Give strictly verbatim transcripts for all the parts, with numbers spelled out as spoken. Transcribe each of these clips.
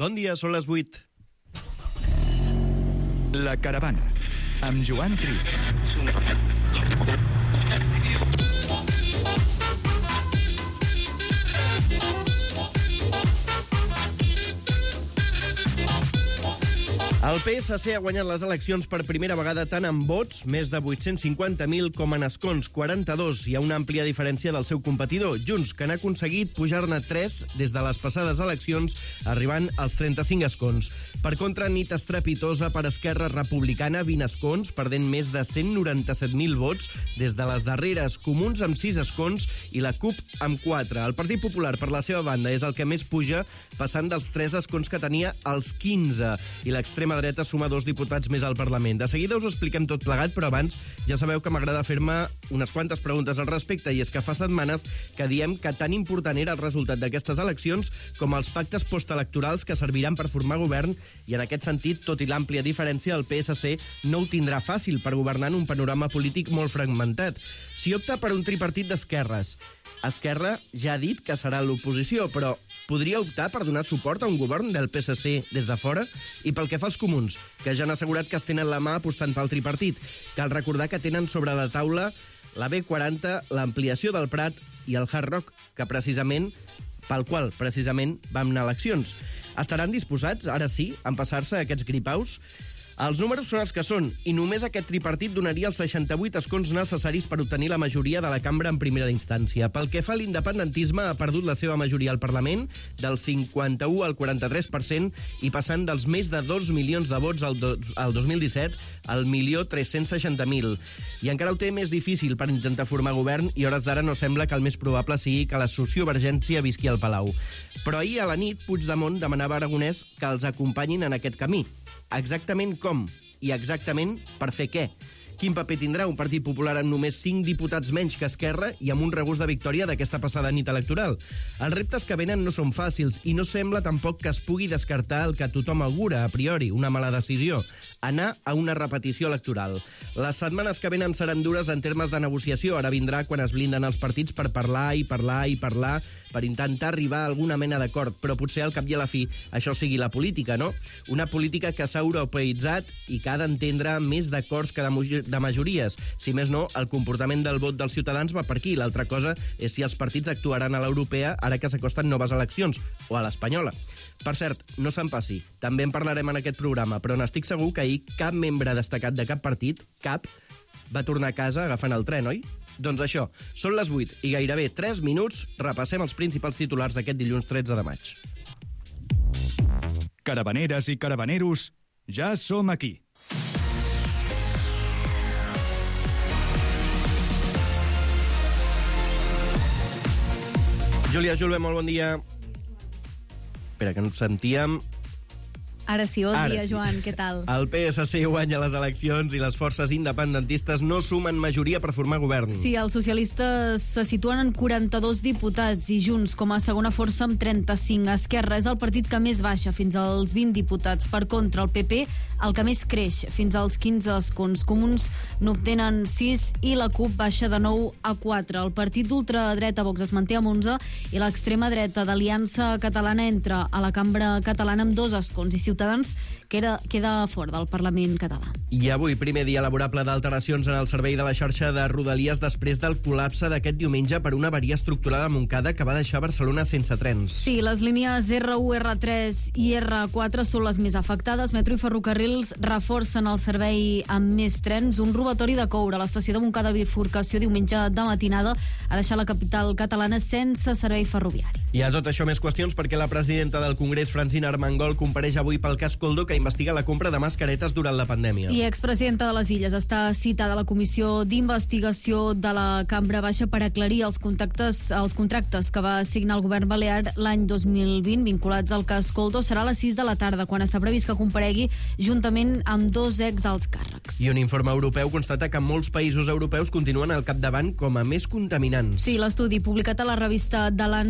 Bon dia, són les vuit. La Caravana, amb Joan Trias. El P S C ha guanyat les eleccions per primera vegada tant en vots, més de vuit-cents cinquanta mil, com en escons, quaranta-dos. Hi ha una àmplia diferència del seu competidor, Junts, que n'ha aconseguit pujar-ne tres des de les passades eleccions, arribant als trenta-cinc escons. Per contra, nit estrepitosa per Esquerra Republicana, vint escons, perdent més de cent noranta-set mil vots des de les darreres, Comuns amb sis escons i la CUP amb quatre. El Partit Popular, per la seva banda, és el que més puja, passant dels tres escons que tenia als quinze, i l'extrema dreta suma dos diputats més al Parlament. De seguida us ho expliquem tot plegat, però abans ja sabeu que m'agrada fer-me unes quantes preguntes al respecte, i és que fa setmanes que diem que tan important era el resultat d'aquestes eleccions com els pactes postelectorals que serviran per formar govern, i en aquest sentit, tot i l'àmplia diferència, el P S C no ho tindrà fàcil per governar en un panorama polític molt fragmentat. Si opta per un tripartit d'esquerres, Esquerra ja ha dit que serà l'oposició, però podria optar per donar suport a un govern del P S C des de fora? I pel que fa als comuns, que ja han assegurat que es tenen la mà apostant pel tripartit, cal recordar que tenen sobre la taula la B quaranta, l'ampliació del Prat i el Hard Rock, que precisament pel qual precisament vam anar a eleccions. Estaran disposats, ara sí, a empassar-se aquests gripaus? Els números són els que són, i només aquest tripartit donaria els seixanta-vuit escons necessaris per obtenir la majoria de la cambra en primera instància. Pel que fa a l'independentisme, ha perdut la seva majoria al Parlament, del cinquanta-u al quaranta-tres per cent, i passant dels més de dos milions de vots al, do, al dos mil disset al milió tres-cents seixanta mil. I encara ho té més difícil per intentar formar govern, i a hores d'ara no sembla que el més probable sigui que la sociovergència visqui al Palau. Però ahir a la nit, Puigdemont demanava a Aragonès que els acompanyin en aquest camí. Exactament com i exactament per fer què? Quin paper tindrà un Partit Popular amb només cinc diputats menys que Esquerra i amb un regust de victòria d'aquesta passada nit electoral? Els reptes que venen no són fàcils i no sembla tampoc que es pugui descartar el que tothom augura, a priori, una mala decisió: anar a una repetició electoral. Les setmanes que venen seran dures en termes de negociació. Ara vindrà quan es blinden els partits per parlar i parlar i parlar per intentar arribar a alguna mena d'acord, però potser al cap i a la fi això sigui la política, no? Una política que s'ha europeïtzat i que ha d'entendre més d'acords que de de majories. Si més no, el comportament del vot dels ciutadans va per aquí. L'altra cosa és si els partits actuaran a l'europea ara que s'acosten noves eleccions, o a l'espanyola. Per cert, no se'n passi, també en parlarem en aquest programa, però n'estic segur que ahir cap membre destacat de cap partit, cap, va tornar a casa agafant el tren, oi? Doncs això, són les vuit i gairebé tres minuts, repassem els principals titulars d'aquest dilluns tretze de maig. Caravaneres i caravaneros, ja som aquí. Júlia Julve, molt bon dia. Espera, que no ens sentíem. Ara sí, bon Ara dia, sí. Joan, què tal? El P S C guanya les eleccions i les forces independentistes no sumen majoria per formar govern. Sí, els socialistes se situen en quaranta-dos diputats i Junts com a segona força amb trenta-cinc. Esquerra és el partit que més baixa, fins als vint diputats. Per contra, el P P, el que més creix, fins als quinze escons. Comuns n'obtenen sis i la CUP baixa de nou a quatre. El partit d'ultradreta Vox es manté amb onze i l'extrema dreta d'Aliança Catalana entra a la cambra catalana amb dos escons, i Ciutadans queda, queda fora del Parlament català. I avui, primer dia laborable d'alteracions en el servei de la xarxa de Rodalies després del col·lapse d'aquest diumenge per una avaria estructural a Montcada que va deixar Barcelona sense trens. Sí, les línies erre u, erre tres i erre quatre són les més afectades. Metro i Ferrocarrils reforcen el servei amb més trens. Un robatori de coure a l'estació de Montcada Bifurcació diumenge de matinada ha deixat la capital catalana sense servei ferroviari. I a tot això més qüestions perquè la presidenta del Congrés, Francina Armengol, compareix avui pel cas Koldo, que investiga la compra de mascaretes durant la pandèmia. I expresidenta de les Illes està citada a la comissió d'investigació de la Cambra Baixa per aclarir els contactes, els contractes que va signar el govern balear l'any dos mil vint vinculats al cas Koldo. Serà a les sis de la tarda, quan està previst que comparegui juntament amb dos exalts càrrecs. I un informe europeu constata que molts països europeus continuen al capdavant com a més contaminants. Sí, l'estudi publicat a la revista The Lancet considera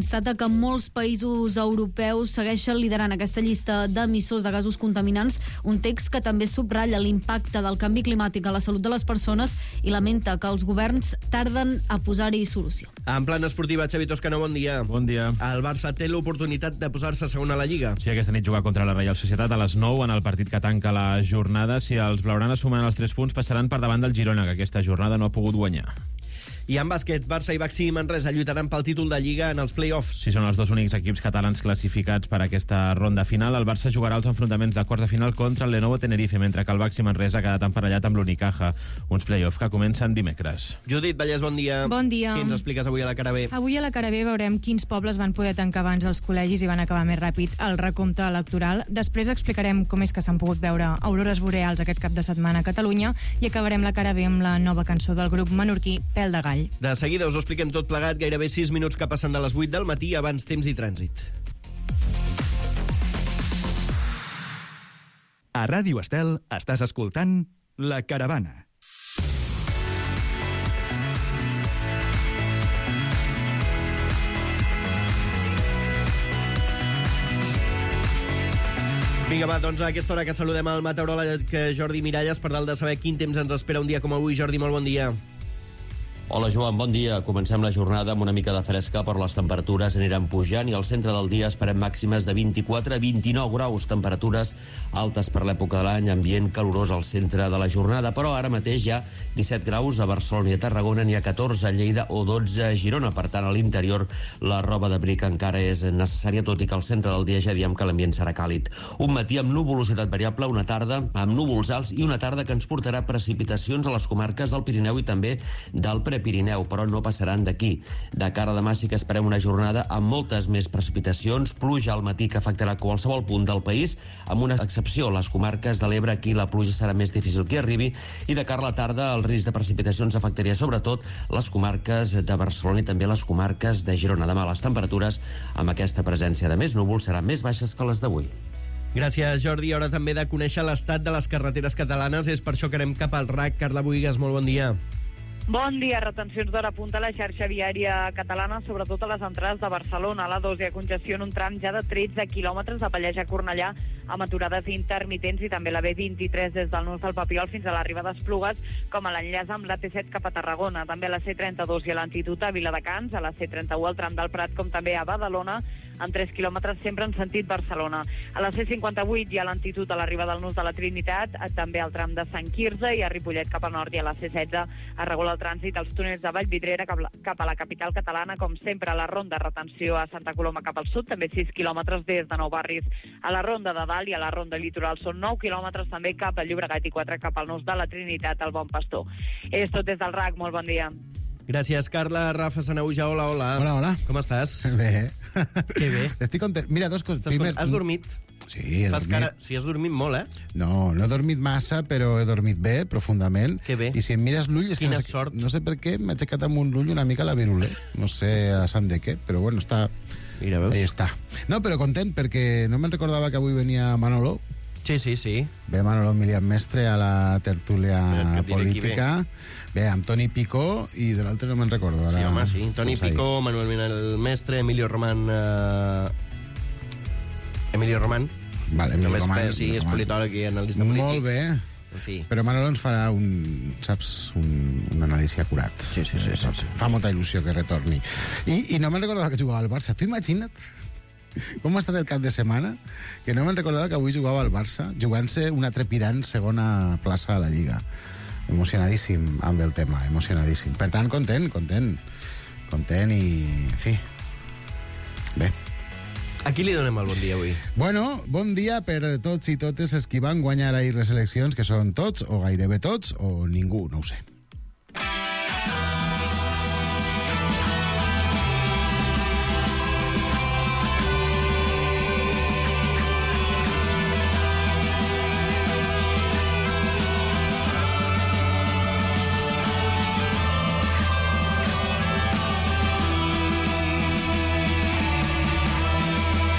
constata que molts països europeus segueixen liderant aquesta llista d'emissors de gasos contaminants, un text que també subratlla l'impacte del canvi climàtic a la salut de les persones i lamenta que els governs tarden a posar-hi solució. En plan esportiva, Xavi Toscano, bon dia. Bon dia. El Barça té l'oportunitat de posar-se segon a la Lliga. Sí, aquesta nit jugar contra la Reial Societat a les nou en el partit que tanca la jornada. Si els blaugranes sumen els tres punts, passaran per davant del Girona, que aquesta jornada no ha pogut guanyar. I en bàsquet, Barça i Baxi Manresa lluitaran pel títol de Lliga en els play-offs. Si són els dos únics equips catalans classificats per aquesta ronda final, el Barça jugarà els enfrontaments de quarts de final contra el Lenovo Tenerife, mentre que el Baxi Manresa ha quedat emparellat amb l'Unicaja. Uns play-offs que comencen dimecres. Judit Vallès, bon dia. Bon dia. Què ens expliques avui a la cara B? Avui a la cara B veurem quins pobles van poder tancar abans els col·legis i van acabar més ràpid el recompte electoral. Després explicarem com és que s'han pogut veure aurores boreals aquest cap de setmana a Catalunya i acabarem la cara B amb la nova cançó del grup menorquí Pèl de Gall. De seguida us ho expliquem tot plegat, gairebé sis minuts que passen de les vuit del matí, abans temps i trànsit. A Ràdio Estel estàs escoltant La Caravana. Vinga, va, doncs a aquesta hora que saludem al meteoròleg Jordi Miralles per tal de saber quin temps ens espera un dia com avui. Jordi, molt bon dia. Hola, Joan, bon dia. Comencem la jornada amb una mica de fresca, però les temperatures aniran pujant i al centre del dia esperem màximes de vint-i-quatre a vint-i-nou graus, temperatures altes per l'època de l'any, ambient calorós al centre de la jornada, però ara mateix hi ha disset graus a Barcelona i a Tarragona, n'hi ha catorze a Lleida o dotze a Girona. Per tant, a l'interior la roba d'abric encara és necessària, tot i que al centre del dia ja diem que l'ambient serà càlid. Un matí amb nuvolositat variable, una tarda amb núvols alts i una tarda que ens portarà precipitacions a les comarques del Pirineu i també del Prepirineu, però no passaran d'aquí. De cara a demà sí que esperem una jornada amb moltes més precipitacions, pluja al matí que afectarà qualsevol punt del país, amb una excepció, les comarques de l'Ebre, aquí la pluja serà més difícil que arribi, i de cara a la tarda el risc de precipitacions afectaria sobretot les comarques de Barcelona i també les comarques de Girona. Demà les temperatures, amb aquesta presència de més núvols, seran més baixes que les d'avui. Gràcies, Jordi. Hora també de conèixer l'estat de les carreteres catalanes. És per això que anem cap al R A C. Carla Buigas, molt bon dia. Bon dia. Retencions d'hora punta a la xarxa viària catalana, sobretot a les entrades de Barcelona. A l'A dos hi ha congestió en un tram ja de tretze quilòmetres de Pallejà a Cornellà, amb aturades intermitents, i també la B vint-i-tres des del nus del Papiol fins a l'arribada d'Esplugues, com a l'enllaç amb la T set cap a Tarragona. També a la C trenta-dos i a l'altitud a Viladecans, a la C trenta-u al tram del Prat, com també a Badalona, amb tres quilòmetres sempre en sentit Barcelona. A la C cinquanta-vuit hi ha l'altitud a l'arribada del nus de la Trinitat, també al tram de Sant Quirze, i a Ripollet cap al nord i a la C setze es regula el trànsit als túnels de Vallvidrera cap, cap a la capital catalana, com sempre a la ronda retenció a Santa Coloma cap al sud, també sis quilòmetres des de Nou Barris a la ronda de dalt, i a la ronda litoral són nou quilòmetres també cap a Llobregat i quatre cap al nus de la Trinitat al Bon Pastor. És tot des del R A C, molt bon dia. Gràcies, Carla. Rafa Sanauja, hola, hola. Hola, hola. Com estàs? Bé. Que bé. Estic content. Mira, dos coses. Primer... Has dormit? Sí, he Fas dormit. cara... Sí, has dormit molt, eh? No, no he dormit massa, però he dormit bé, profundament. Que bé. I si em mires l'ull... És Quina que no sé, sort. No sé per què m'he aixecat amb un ull una mica la virule. No sé a sant de què, però bueno, està... Mira, veus? Ahí està. No, però content, perquè no me'n recordava que avui venia Manolo. Sí, sí, sí. Ve Manolo Milian Mestre a la tertúlia Et diré qui política. Bé, amb Toni Picó, i de l'altre no me'n recordo. Ara, Sí, home, sí. Toni doncs ahí. Picó, Manuel Minel Mestre, Emilio Román... Eh... Emilio Román. Vale, Emilio Només Román, que sí, Emilio és Román. politòleg i analista polític. Molt bé. En fi. Però Manolo ens farà un, saps, un, un anàlisi acurat. Sí, sí, sí, Eh, sí, tot. sí. Fa molta il·lusió que retorni. I, i no me'n recordava que jugava al Barça. Tu imagina't com ha estat el cap de setmana, que no me'n recordava que avui jugava al Barça, jugant-se una trepidant segona plaça a la Lliga. Emocionadíssim amb el tema, emocionadíssim. Per tant, content, content. Content i... en fi. Bé. A qui li donem el bon dia avui? Bueno, bon dia per tots i totes els qui van guanyar ahir les eleccions, que són tots, o gairebé tots, o ningú, no ho sé.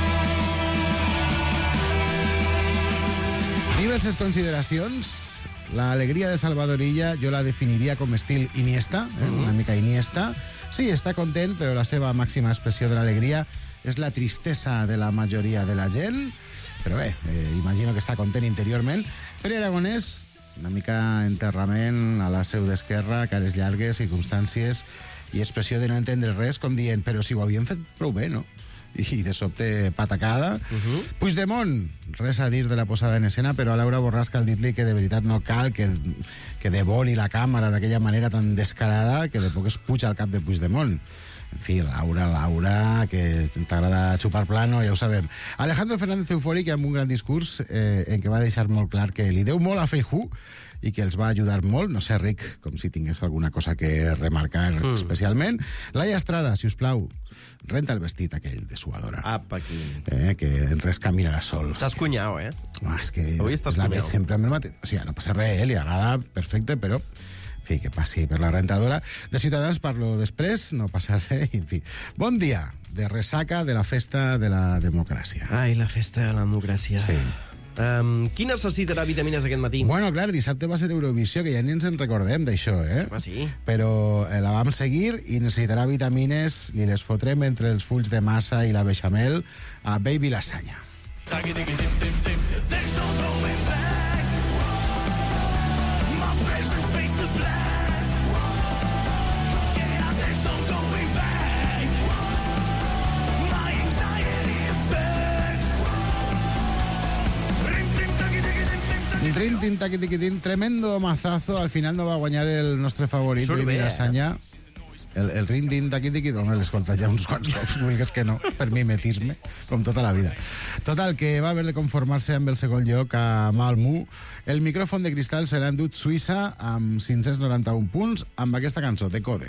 Diverses consideracions. La alegría de Salvador Illa jo la definiria com estil Iniesta, eh? una mica Iniesta. Sí, està content, però la seva màxima expressió de l'alegria és la tristesa de la majoria de la gent. Però bé, eh, imagino que està content interiorment. Pere Aragonès, una mica enterrament a la seu d'Esquerra, cares llargues, circumstàncies i expressió de no entendre res, com dient, però si ho havien fet prou bé, no? I de sobte patacada. Uh-huh. Puigdemont, res a dir de la posada en escena, però a Laura Borràs cal dir-li que de veritat no cal que, que devoli la càmera d'aquella manera tan descarada que de poc es puja al cap de Puigdemont. En fi, Laura, Laura, que t'agrada xupar plano, ja ho sabem. Alejandro Fernández Eufòric, amb un gran discurs eh, en què va deixar molt clar que li deu molt a Feijóo i que els va ajudar molt, no sé, Ric, com si tingués alguna cosa que remarcar mm. especialment. Laia Estrada, si us plau, renta el vestit aquell de suadora. Apa, aquí. Eh, que en res caminarà sol. Estàs cunyau, eh? Home, és que Avui és, estàs la cunyau. veig sempre amb el mateix. O sigui, no passa res, eh? Li agrada, perfecte, però... En fi, que passi per la rentadora. De Ciutadans parlo després, no passa res, en fi. Bon dia, de ressaca de la festa de la democràcia. Ai, la festa de la democràcia. Sí. Um, qui necessitarà vitamines aquest matí? Bueno, clar, dissabte va ser Eurovisió, que ja ni ens en recordem d'això, eh? Ah, sí? Però eh, la vam seguir i necessitarà vitamines i les fotrem entre els fulls de massa i la beixamel a Baby Lasagna. Trin, tin, taqui, tiqui, tin, tremendo mazazo. Al final no va guanyar el nostre favorit, Surt Baby bé, Lasagna. El, el rin, tin, taqui, tiqui, home, l'he escoltat ja uns quants cops, vulgues que no, per mimetisme, com tota la vida. Total, que va haver de conformar-se amb el segon lloc a Malmö. El micròfon de cristal se l'ha endut Suïssa amb cinc-cents noranta-un punts amb aquesta cançó, de Code.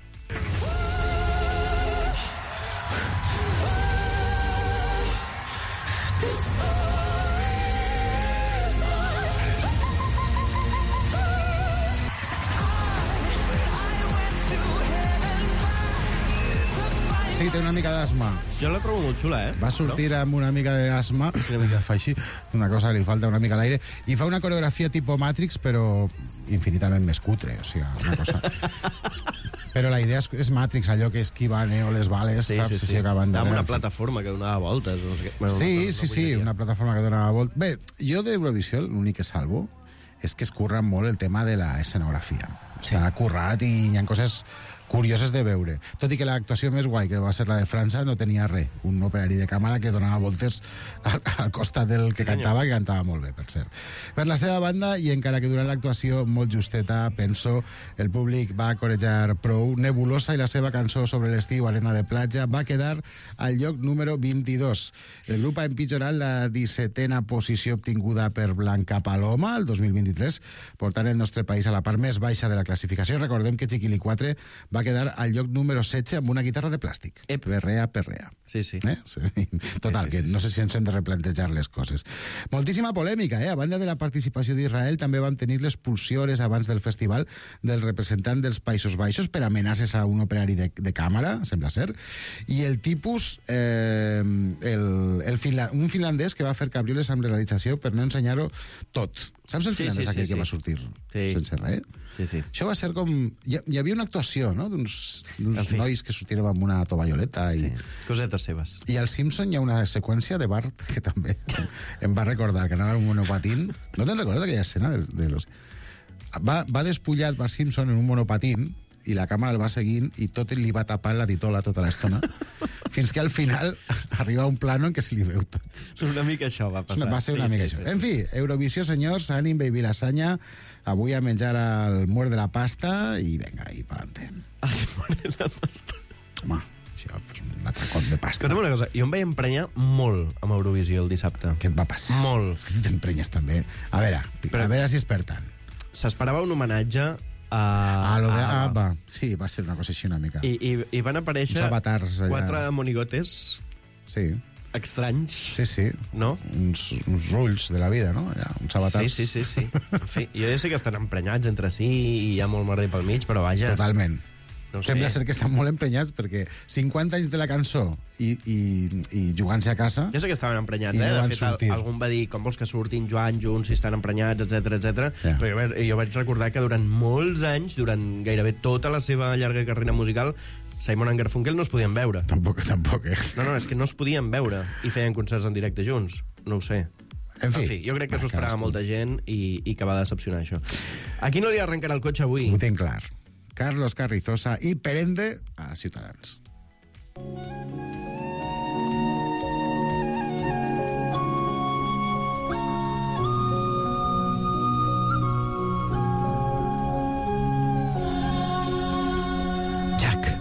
Sí, té una mica d'asma. Jo la trobo molt xula, eh? Va sortir amb una mica d'asma, fa així, una cosa que li falta una mica a l'aire, i fa una coreografia tipus Matrix, però infinitament més cutre, o sigui, una cosa... Però la idea és, és Matrix, allò que esquiva Neo les bales, Sí, saps? sí, sí. Acaben Amb una en fi. plataforma que donava voltes. No sé què. Bueno, Sí, no, sí, no sí, vull dir. una plataforma que donava voltes. Bé, jo d'Eurovisió l'únic que salvo és que es curra molt el tema de la escenografia. Està currat i hi ha coses curioses de veure. Tot i que l'actuació més guai, que va ser la de França, no tenia res. Un operari de càmera que donava voltes al, al costat del que cantava, que cantava molt bé, per cert. Per la seva banda, i encara que durant l'actuació molt justeta, penso, el públic va corejar prou, Nebulosa i la seva cançó sobre l'estiu Arena de Platja va quedar al lloc número vint-i-dos. El grup ha empitjorat la dissetena posició obtinguda per Blanca Paloma el dos mil vint-i-tres, portant el nostre país a la part més baixa de la classificació. Recordem que Chiquili quatre va quedar al lloc número setze amb una guitarra de plàstic. Ep. Perrea, perrea. Sí, sí. Eh? Sí. Total, Sí, sí, sí, que no sé si ens hem de replantejar les coses. Moltíssima polèmica, eh? A banda de la participació d'Israel, també vam tenir l'expulsió hores abans del festival del representant dels Països Baixos per amenaces a un operari de, de càmera, sembla ser, i el tipus, eh, el, el finla, un finlandès que va fer cabrioles amb realització per no ensenyar-ho tot. Saps el Sí, finlandès sí, sí, aquell sí. que va sortir Sí. sense res? Sí, sí. Això va ser com... Hi, hi havia una actuació, no?, d'uns En fi. nois que sortien amb una tovalloleta i... Sí. Cosetes seves. I al Simpson hi ha una seqüència de Bart que també em va recordar, que anava amb un monopatín. No te'n recordes aquella escena? De, de los... va, va despullat Bart Simpson en un monopatín i la càmera el va seguint i tot li va tapant la titola tota l'estona fins que al final arriba un plano en què se li veu tot. Una mica això va passar. Va ser una sí, mica sí, això. sí. En fi, Eurovisió, senyors, ànim, Baby Lasagna, avui a menjar el muert de la pasta i venga, i pa'lante. Ai, mare la pasta. Home, això, pues, un atracot de pasta. Escolta'm una cosa, jo em vaig emprenyar molt amb Eurovisió el dissabte. Què et va passar? Molt. És que tu t'emprenyes també. A veure, Però- a veure si és per tant. S'esperava un homenatge a... Ah, lo de a- Abba. Sí, va ser una cosa així una mica. I, i, i van aparèixer Uns avatars allà. quatre monigotes Sí, estranys, sí, sí. no? Uns, uns rulls de la vida, no? Allà, uns avatars. Sí, sí, sí, sí. En fi, jo ja sé que estan emprenyats entre si i hi ha molt merder pel mig, però vaja... Totalment. No sé. Sembla ser que estan molt emprenyats perquè cinquanta anys de la cançó i, i, i jugant-se a casa... Jo sé que estaven emprenyats, I eh? no De van fet, sortir. algun va dir com vols que surtin Joan junts, si estan emprenyats, etc etc. Ja. Però jo, va- jo vaig recordar que durant molts anys, durant gairebé tota la seva llarga carrera musical, Simon and Garfunkel no es podien veure. Tampoc, tampoc, eh? No, no, és que no es podien veure i feien concerts en directe junts. No ho sé. En fi, En fi jo crec que va, s'ho esperava cadascú. molta gent i, i que va decepcionar això. A qui no li arrencarà el cotxe avui? Ho tinc clar. Carlos Carrizosa i Perende a Ciutadans. Jack.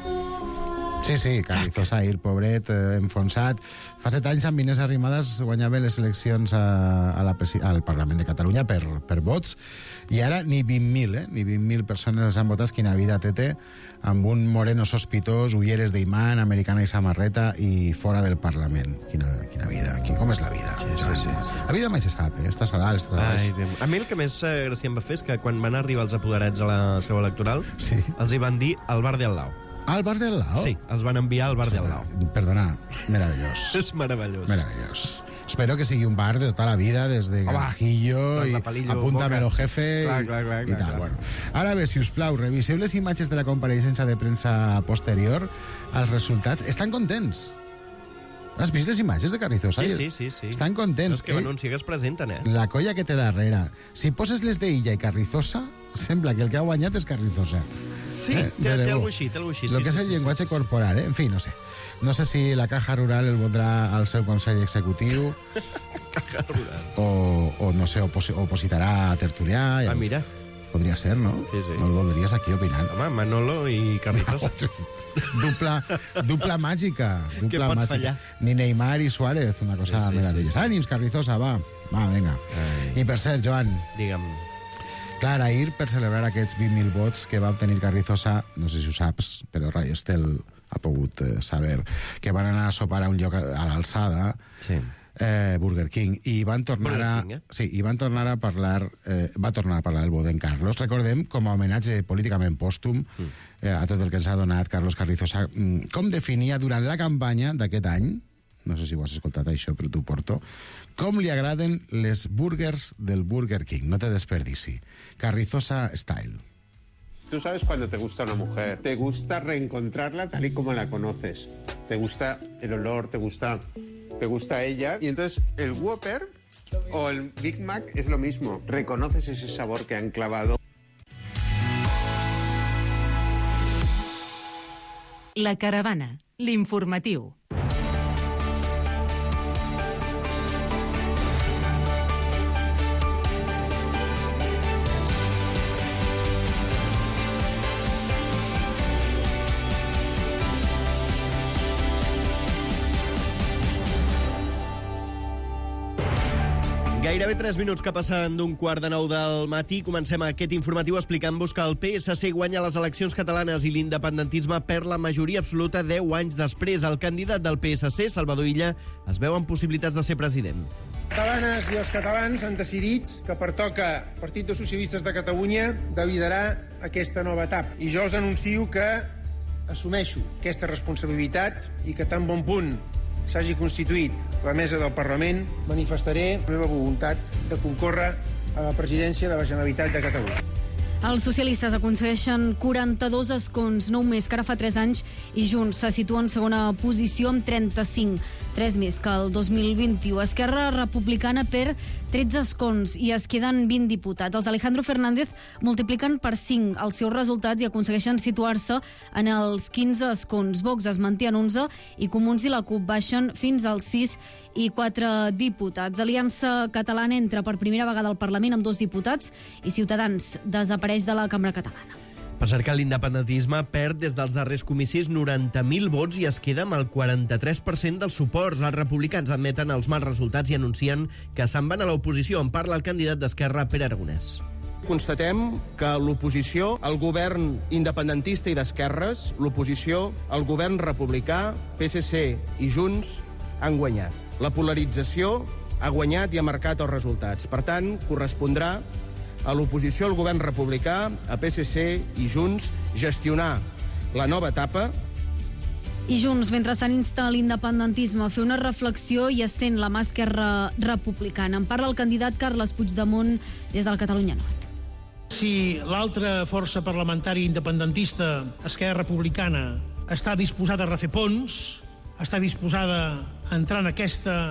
Sí, sí, Carrizosa ahir, pobret, eh, enfonsat. Fa set anys, amb Inés Arrimadas guanyava les eleccions a, a la presi- al Parlament de Catalunya per, per vots, i ara ni vint mil, eh? Ni vint mil persones han votat. Quina vida té, amb un moreno sospitós, ulleres d'imant, americana i samarreta, i fora del Parlament. Quina, quina vida, quin, com és la vida? Sí, sí, sí. La vida mai se sap, eh? Estàs a dalt, estàs a baix. Ai, Déu. A mi el que més eh, gràcia em va fer és que quan van arribar els apoderats a la seu electoral, Sí. els hi van dir al bar de al lao. Al bar del Lao? Sí, els van enviar al bar de al lao. Perdona, meravellós. És meravellós. Meravellós. Espero que sigui un bar de tota la vida, des de Home, Garajillo doncs i la Palillo, Apúntamelo, Boca. jefe, Clar, i- clar, clar, i clar, tal. clar. Bueno. Ara bé, si us plau, reviseu les imatges de la compareixença de premsa posterior als resultats. Estan contents. Has vist les imatges de Carrizosa? Sí, sí, sí, sí. Estan No, contents. és que m'anuncia que es presenten, eh? La colla que té darrere. Si poses les d'Illa i Carrizosa, sembla que el que ha guanyat és Carrizosa. Sí, Eh, té, de té debò. alguna així, té alguna així. Lo sí, que és sí, el sí, llenguatge sí, sí. corporal, eh? En fi, no sé. No sé si la Caja Rural el voldrà al seu Consell Executiu Caja Rural. o, o no sé, oposi opositarà a Tertulià. Ah, mira. Podria ser, no? Sí, sí. No el voldries aquí opinant. Home, Manolo i Carrizosa. dupla, dupla màgica. Dupla Què pot màgica. fallar? Ni Neymar i Suárez, una cosa Sí, sí, meravellosa. sí, sí. Ànims, Carrizosa, va. Va, vinga. Ai. I per cert, Joan, Digue'm. clar, ahir, per celebrar aquests vint mil vots que va obtenir Carrizosa, no sé si ho saps, però Radio Estel ha pogut eh, saber, que van anar a sopar a un lloc a, a l'alçada, Sí. eh, Burger King, i van tornar Burger a... King, eh? Sí, i van tornar a parlar... Eh, va tornar a parlar el Boden Carlos. Recordem, com a homenatge políticament pòstum Mm. eh, a tot el que ens ha donat Carlos Carrizosa, mm, com definia durant la campanya d'aquest any, no sé si ho has escoltat això, però t'ho porto, com li agraden les burgers del Burger King. No te desperdici. Carrizosa style. Tú sabes cuando te gusta una mujer, te gusta reencontrarla tal y como la conoces. Te gusta el olor, te gusta, te gusta ella. Y entonces el Whopper o el Big Mac es lo mismo. Reconoces ese sabor que han clavado. La Caravana, l'informatiu. Gairebé tres minuts que passen d'un quart de nou del matí. Comencem aquest informatiu explicant-vos que el P S C guanya les eleccions catalanes i l'independentisme perd la majoria absoluta deu anys després. El candidat del P S C, Salvador Illa, es veu amb possibilitats de ser president. Catalanes i els catalans han decidit que pertoca al Partit dels Socialistes de Catalunya de liderar aquesta nova etapa. I jo us anuncio que assumeixo aquesta responsabilitat i que tan bon punt s'hagi constituït la mesa del Parlament, manifestaré la meva voluntat de concórrer a la presidència de la Generalitat de Catalunya. Els socialistes aconsegueixen quaranta-dos escons, nou més que ara fa tres anys, i Junts se situa en segona posició amb trenta-cinc, tres més que el dos mil vint-i-u. Esquerra Republicana perd tretze escons i es queden vint diputats. Els d'Alejandro Fernández multipliquen per cinc els seus resultats i aconsegueixen situar-se en els quinze escons. Vox es manté en onze i Comuns i la CUP baixen fins als sis i quatre diputats. Aliança Catalana entra per primera vegada al Parlament amb dos diputats i Ciutadans desapareix de la Cambra Catalana. Per cert que l'independentisme perd des dels darrers comicis noranta mil vots i es queda amb el quaranta-tres per cent dels suports. Els republicans admeten els mals resultats i anuncien que se'n van a l'oposició. En parla el candidat d'Esquerra, Pere Aragonès. Constatem que l'oposició al govern independentista i d'esquerres, l'oposició al govern republicà, P S C i Junts, han guanyat. La polarització ha guanyat i ha marcat els resultats. Per tant, correspondrà a l'oposició al govern republicà, a P S C i Junts, gestionar la nova etapa. I Junts, mentrestant, insta l'independentisme a fer una reflexió i estén la mà Esquerra Republicana. En parla el candidat Carles Puigdemont des del Catalunya Nord. Si l'altra força parlamentària independentista, Esquerra Republicana, està disposada a refer ponts, està disposada a entrar en aquesta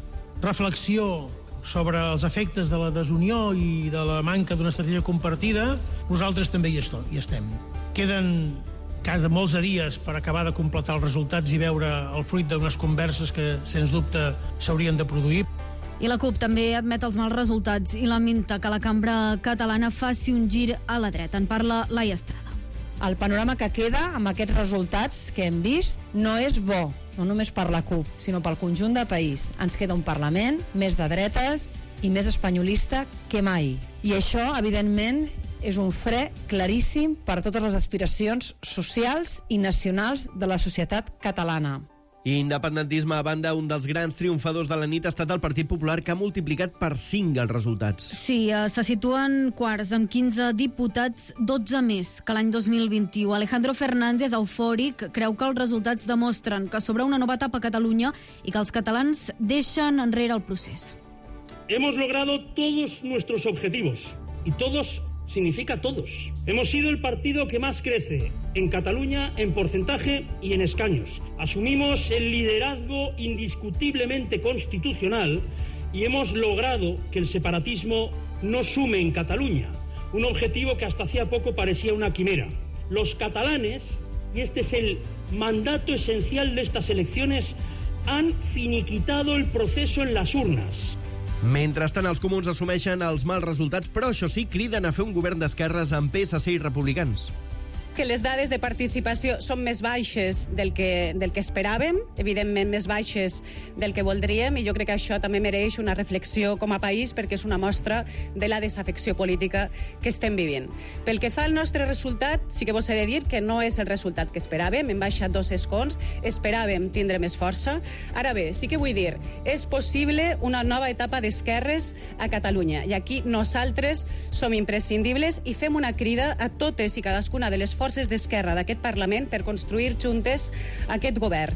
reflexió sobre els efectes de la desunió i de la manca d'una estratègia compartida, nosaltres també hi estem. Queden cada molts de dies per acabar de completar els resultats i veure el fruit d'unes converses que, sens dubte, s'haurien de produir. I la CUP també admet els mals resultats i lamenta que la cambra catalana faci un gir a la dreta. En parla Laia Estrada. El panorama que queda amb aquests resultats que hem vist no és bo, no només per la CUP, sinó pel conjunt del país. Ens queda un Parlament més de dretes i més espanyolista que mai. I això, evidentment, és un fre claríssim per a totes les aspiracions socials i nacionals de la societat catalana. I independentisme a banda, un dels grans triomfadors de la nit ha estat el Partit Popular, que ha multiplicat per cinc els resultats. Sí, eh, se situen quarts amb quinze diputats, dotze més que l'any dos mil vint-i-u. Alejandro Fernández, eufòric, creu que els resultats demostren que s'obre una nova etapa a Catalunya i que els catalans deixen enrere el procés. Hemos logrado todos nuestros objetivos y todos significa todos. Hemos sido el partido que más crece en Cataluña en porcentaje y en escaños. Asumimos el liderazgo indiscutiblemente constitucional y hemos logrado que el separatismo no sume en Cataluña, un objetivo que hasta hacía poco parecía una quimera. Los catalanes, y este es el mandato esencial de estas elecciones, han finiquitado el proceso en las urnas. Mentrestant, els comuns assumeixen els mals resultats, però això sí, criden a fer un govern d'esquerres amb P S C i republicans. Que les dades de participació són més baixes del que, del que esperàvem, evidentment més baixes del que voldríem, i jo crec que això també mereix una reflexió com a país, perquè és una mostra de la desafecció política que estem vivint. Pel que fa al nostre resultat, sí que vos he de dir que no és el resultat que esperàvem, hem baixat dos escons, esperàvem tindre més força. Ara bé, sí que vull dir, és possible una nova etapa d'esquerres a Catalunya, i aquí nosaltres som imprescindibles i fem una crida a totes i cadascuna de les forces forces d'esquerra d'aquest Parlament per construir juntes aquest govern.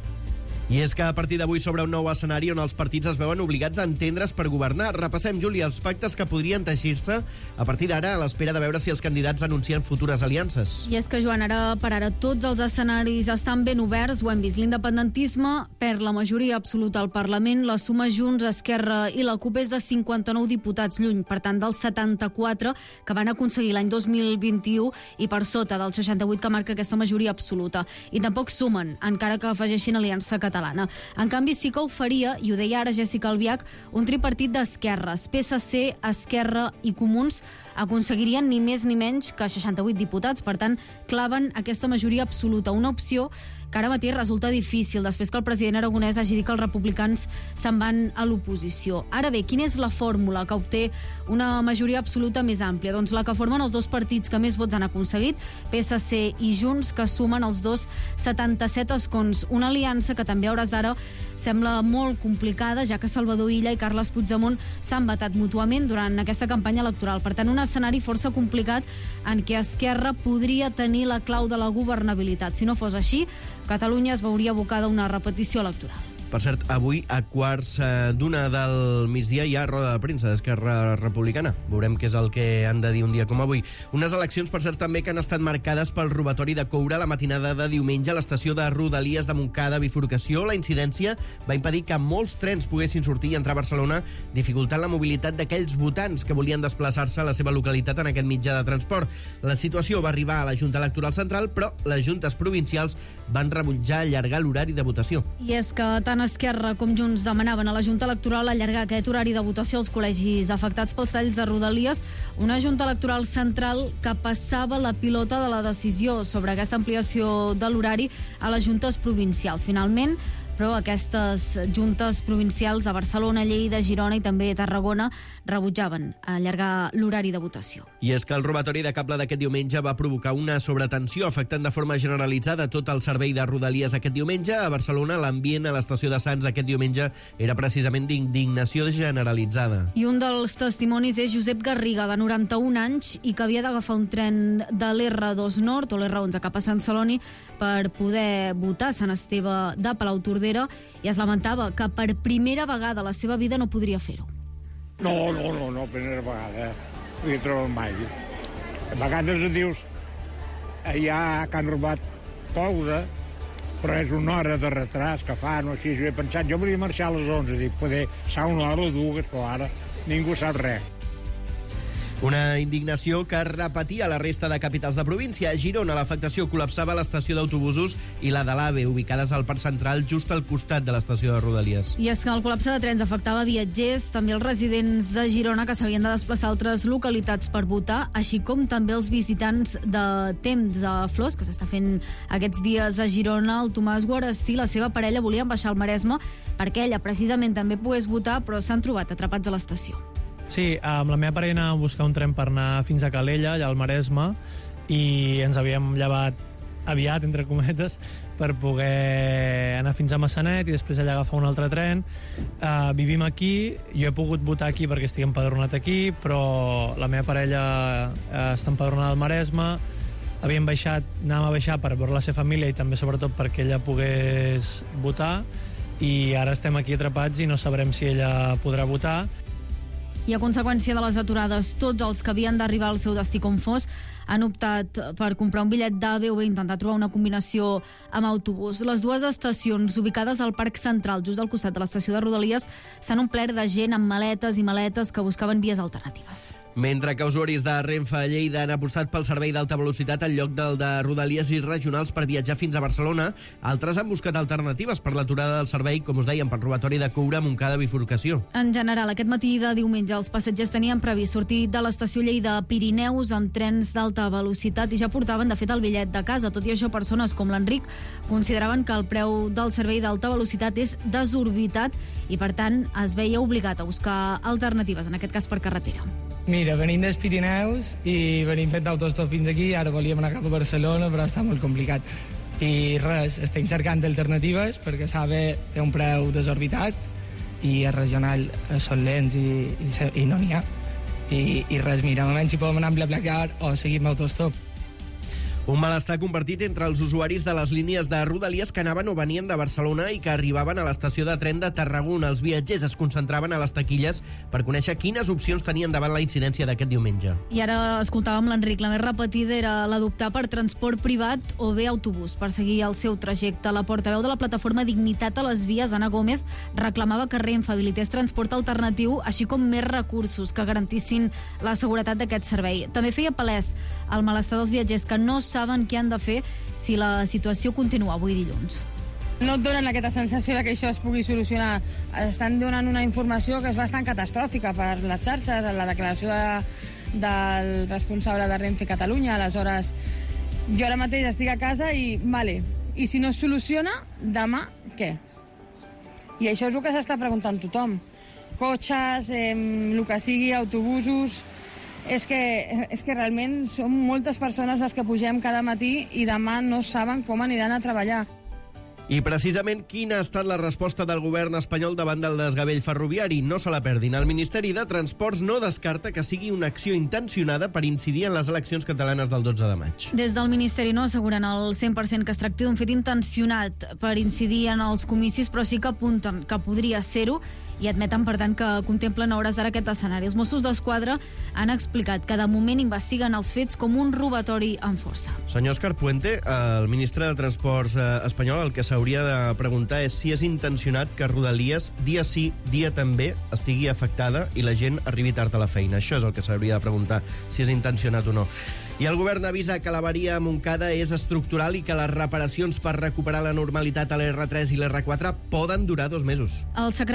I és que a partir d'avui s'obre un nou escenari on els partits es veuen obligats a entendre's per governar. Repassem, Júlia, els pactes que podrien teixir-se a partir d'ara, a l'espera de veure si els candidats anuncien futures aliances. I és que, Joan, ara per ara tots els escenaris estan ben oberts, ho hem vist. L'independentisme perd la majoria absoluta al Parlament, la suma Junts, Esquerra i la CUP és de cinquanta-nou diputats, lluny, per tant, dels setanta-quatre que van aconseguir l'any dos mil vint-i-u i per sota del seixanta-vuit que marca aquesta majoria absoluta. I tampoc sumen, encara que afegeixin Aliança Catalana. En canvi, sí que ho faria, i ho deia ara Jessica Albiach, un tripartit d'esquerres. P S C, Esquerra i Comuns aconseguirien ni més ni menys que seixanta-vuit diputats. Per tant, claven aquesta majoria absoluta. Una opció que ara mateix resulta difícil, després que el president Aragonès hagi dit que els republicans se'n van a l'oposició. Ara bé, quina és la fórmula que obté una majoria absoluta més àmplia? Doncs la que formen els dos partits que més vots han aconseguit, P S C i Junts, que sumen els dos setanta-set escons. Una aliança que també a hores d'ara sembla molt complicada, ja que Salvador Illa i Carles Puigdemont s'han vetat mútuament durant aquesta campanya electoral. Per tant, un escenari força complicat en què Esquerra podria tenir la clau de la governabilitat. Si no fos així, Catalunya es veuria abocada a una repetició electoral. Per cert, avui a quarts d'una del migdia hi ha roda de premsa d'Esquerra Republicana. Veurem què és el que han de dir un dia com avui. Unes eleccions, per cert, també que han estat marcades pel robatori de coure la matinada de diumenge a l'estació de Rodalies de Montcada, bifurcació. La incidència va impedir que molts trens poguessin sortir i entrar a Barcelona, dificultant la mobilitat d'aquells votants que volien desplaçar-se a la seva localitat en aquest mitjà de transport. La situació va arribar a la Junta Electoral Central, però les juntes provincials van rebutjar allargar l'horari de votació. I és que tant Esquerra com Junts demanaven a la Junta Electoral allargar aquest horari de votació als col·legis afectats pels talls de Rodalies, una Junta Electoral Central que passava la pilota de la decisió sobre aquesta ampliació de l'horari a les juntes provincials. Finalment, però aquestes juntes provincials de Barcelona, Lleida, Girona i també Tarragona rebutjaven allargar l'horari de votació. I és que el robatori de cable d'aquest diumenge va provocar una sobretensió afectant de forma generalitzada tot el servei de Rodalies aquest diumenge. A Barcelona, l'ambient a l'estació de Sants aquest diumenge era precisament d'indignació generalitzada. I un dels testimonis és Josep Garriga, de noranta-un anys, i que havia d'agafar un tren de l'erre dos Nord o l'erre onze cap a Sant Celoni per poder votar a Sant Esteve de Palautordera, i es lamentava que per primera vegada a la seva vida no podria fer-ho. No, no, no, no, primera vegada. No hi he trobat mai. A vegades et dius, ja que han robat Toura, però és una hora de retras que fan o així. Jo he pensat, jo volia marxar a les onze, dic, poder ser una hora o dues, però ara ningú sap res. Una indignació que repetia la resta de capitals de província. A Girona, l'afectació col·lapsava l'estació d'autobusos i la de l'AVE, ubicades al Parc Central, just al costat de l'estació de Rodalies. I és que el col·lapse de trens afectava viatgers, també els residents de Girona que s'havien de desplaçar a altres localitats per votar, així com també els visitants de Temps de Flors, que s'està fent aquests dies a Girona. El Tomàs Guarastí i la seva parella volien baixar al Maresme perquè ella precisament també pogués votar, però s'han trobat atrapats a l'estació. Sí, amb la meva parella anàvem a buscar un tren per anar fins a Calella, allà al Maresme, i ens havíem llevat aviat, entre cometes, per poder anar fins a Massanet i després allà agafar un altre tren. Uh, vivim aquí, jo he pogut votar aquí perquè estic empadronat aquí, però la meva parella uh, està empadronada al Maresme. Havíem baixat, anàvem a baixar per veure la seva família i també sobretot perquè ella pogués votar, i ara estem aquí atrapats i no sabrem si ella podrà votar. I a conseqüència de les aturades, tots els que havien d'arribar al seu destí com fos han optat per comprar un bitllet d'AVE o bé intentar trobar una combinació amb autobús. Les dues estacions, ubicades al Parc Central, just al costat de l'estació de Rodalies, s'han omplert de gent amb maletes i maletes que buscaven vies alternatives. Mentre que usuaris de Renfe a Lleida han apostat pel servei d'alta velocitat en lloc del de Rodalies i regionals per viatjar fins a Barcelona, altres han buscat alternatives per l'aturada del servei, com us dèiem, per robatori de Coura, Montcada, Bifurcació. En general, aquest matí de diumenge els passatgers tenien previst sortir de l'estació Lleida a Pirineus amb trens d'alta velocitat i ja portaven, de fet, el bitllet de casa. Tot i això, persones com l'Enric consideraven que el preu del servei d'alta velocitat és desorbitat i, per tant, es veia obligat a buscar alternatives, en aquest cas per carretera. Mira, venim dels Pirineus i venim fent autostop fins aquí, ara volíem anar cap a Barcelona, però està molt complicat. I res, estem cercant alternatives perquè sabe té un preu desorbitat i el regional són lents i, i, i no n'hi ha. I, I res, mira, almenys si podem anar amb BlaBlaCar o seguim autostop. Un malestar compartit entre els usuaris de les línies de Rodalies que anaven o venien de Barcelona i que arribaven a l'estació de tren de Tarragona. Els viatgers es concentraven a les taquilles per conèixer quines opcions tenien davant la incidència d'aquest diumenge. I ara escoltàvem l'Enric. La més repetida era l'adoptar per transport privat o bé autobús per seguir el seu trajecte. La portaveu de la plataforma Dignitat a les Vies, Anna Gómez, reclamava que Renfe habilités transport alternatiu, així com més recursos que garantissin la seguretat d'aquest servei. També feia palès el malestar dels viatgers que no saben què han de fer si la situació continua avui dilluns. No et donen aquesta sensació de que això es pugui solucionar. Estan donant una informació que és bastant catastròfica per les xarxes, la declaració de, del responsable de Renfe Catalunya. Aleshores, jo ara mateix estic a casa i, vale, i si no es soluciona, demà què? I això és el que s'està preguntant tothom. Cotxes, eh, el que sigui, autobusos... És que, és que realment som moltes persones les que pugem cada matí i demà no saben com aniran a treballar. I precisament quina ha estat la resposta del govern espanyol davant del desgavell ferroviari? No se la perdin. El Ministeri de Transports no descarta que sigui una acció intencionada per incidir en les eleccions catalanes del dotze de maig. Des del Ministeri no asseguren al cent per cent que es tracti d'un fet intencionat per incidir en els comicis, però sí que apunten que podria ser-ho i admeten, per tant, que contemplen a hores d'ara aquest escenari. Els Mossos d'Esquadra han explicat que de moment investiguen els fets com un robatori amb força. Senyor Òscar Puente, el ministre de Transports espanyol, el que s'hauria de preguntar és si és intencionat que Rodalies, dia sí, dia també, estigui afectada i la gent arribi tard a la feina. Això és el que s'hauria de preguntar, si és intencionat o no. I el govern avisa que l'avaria a Montcada és estructural i que les reparacions per recuperar la normalitat a l'erre tres i l'erre quatre poden durar dos mesos. El secretari de Mobilitat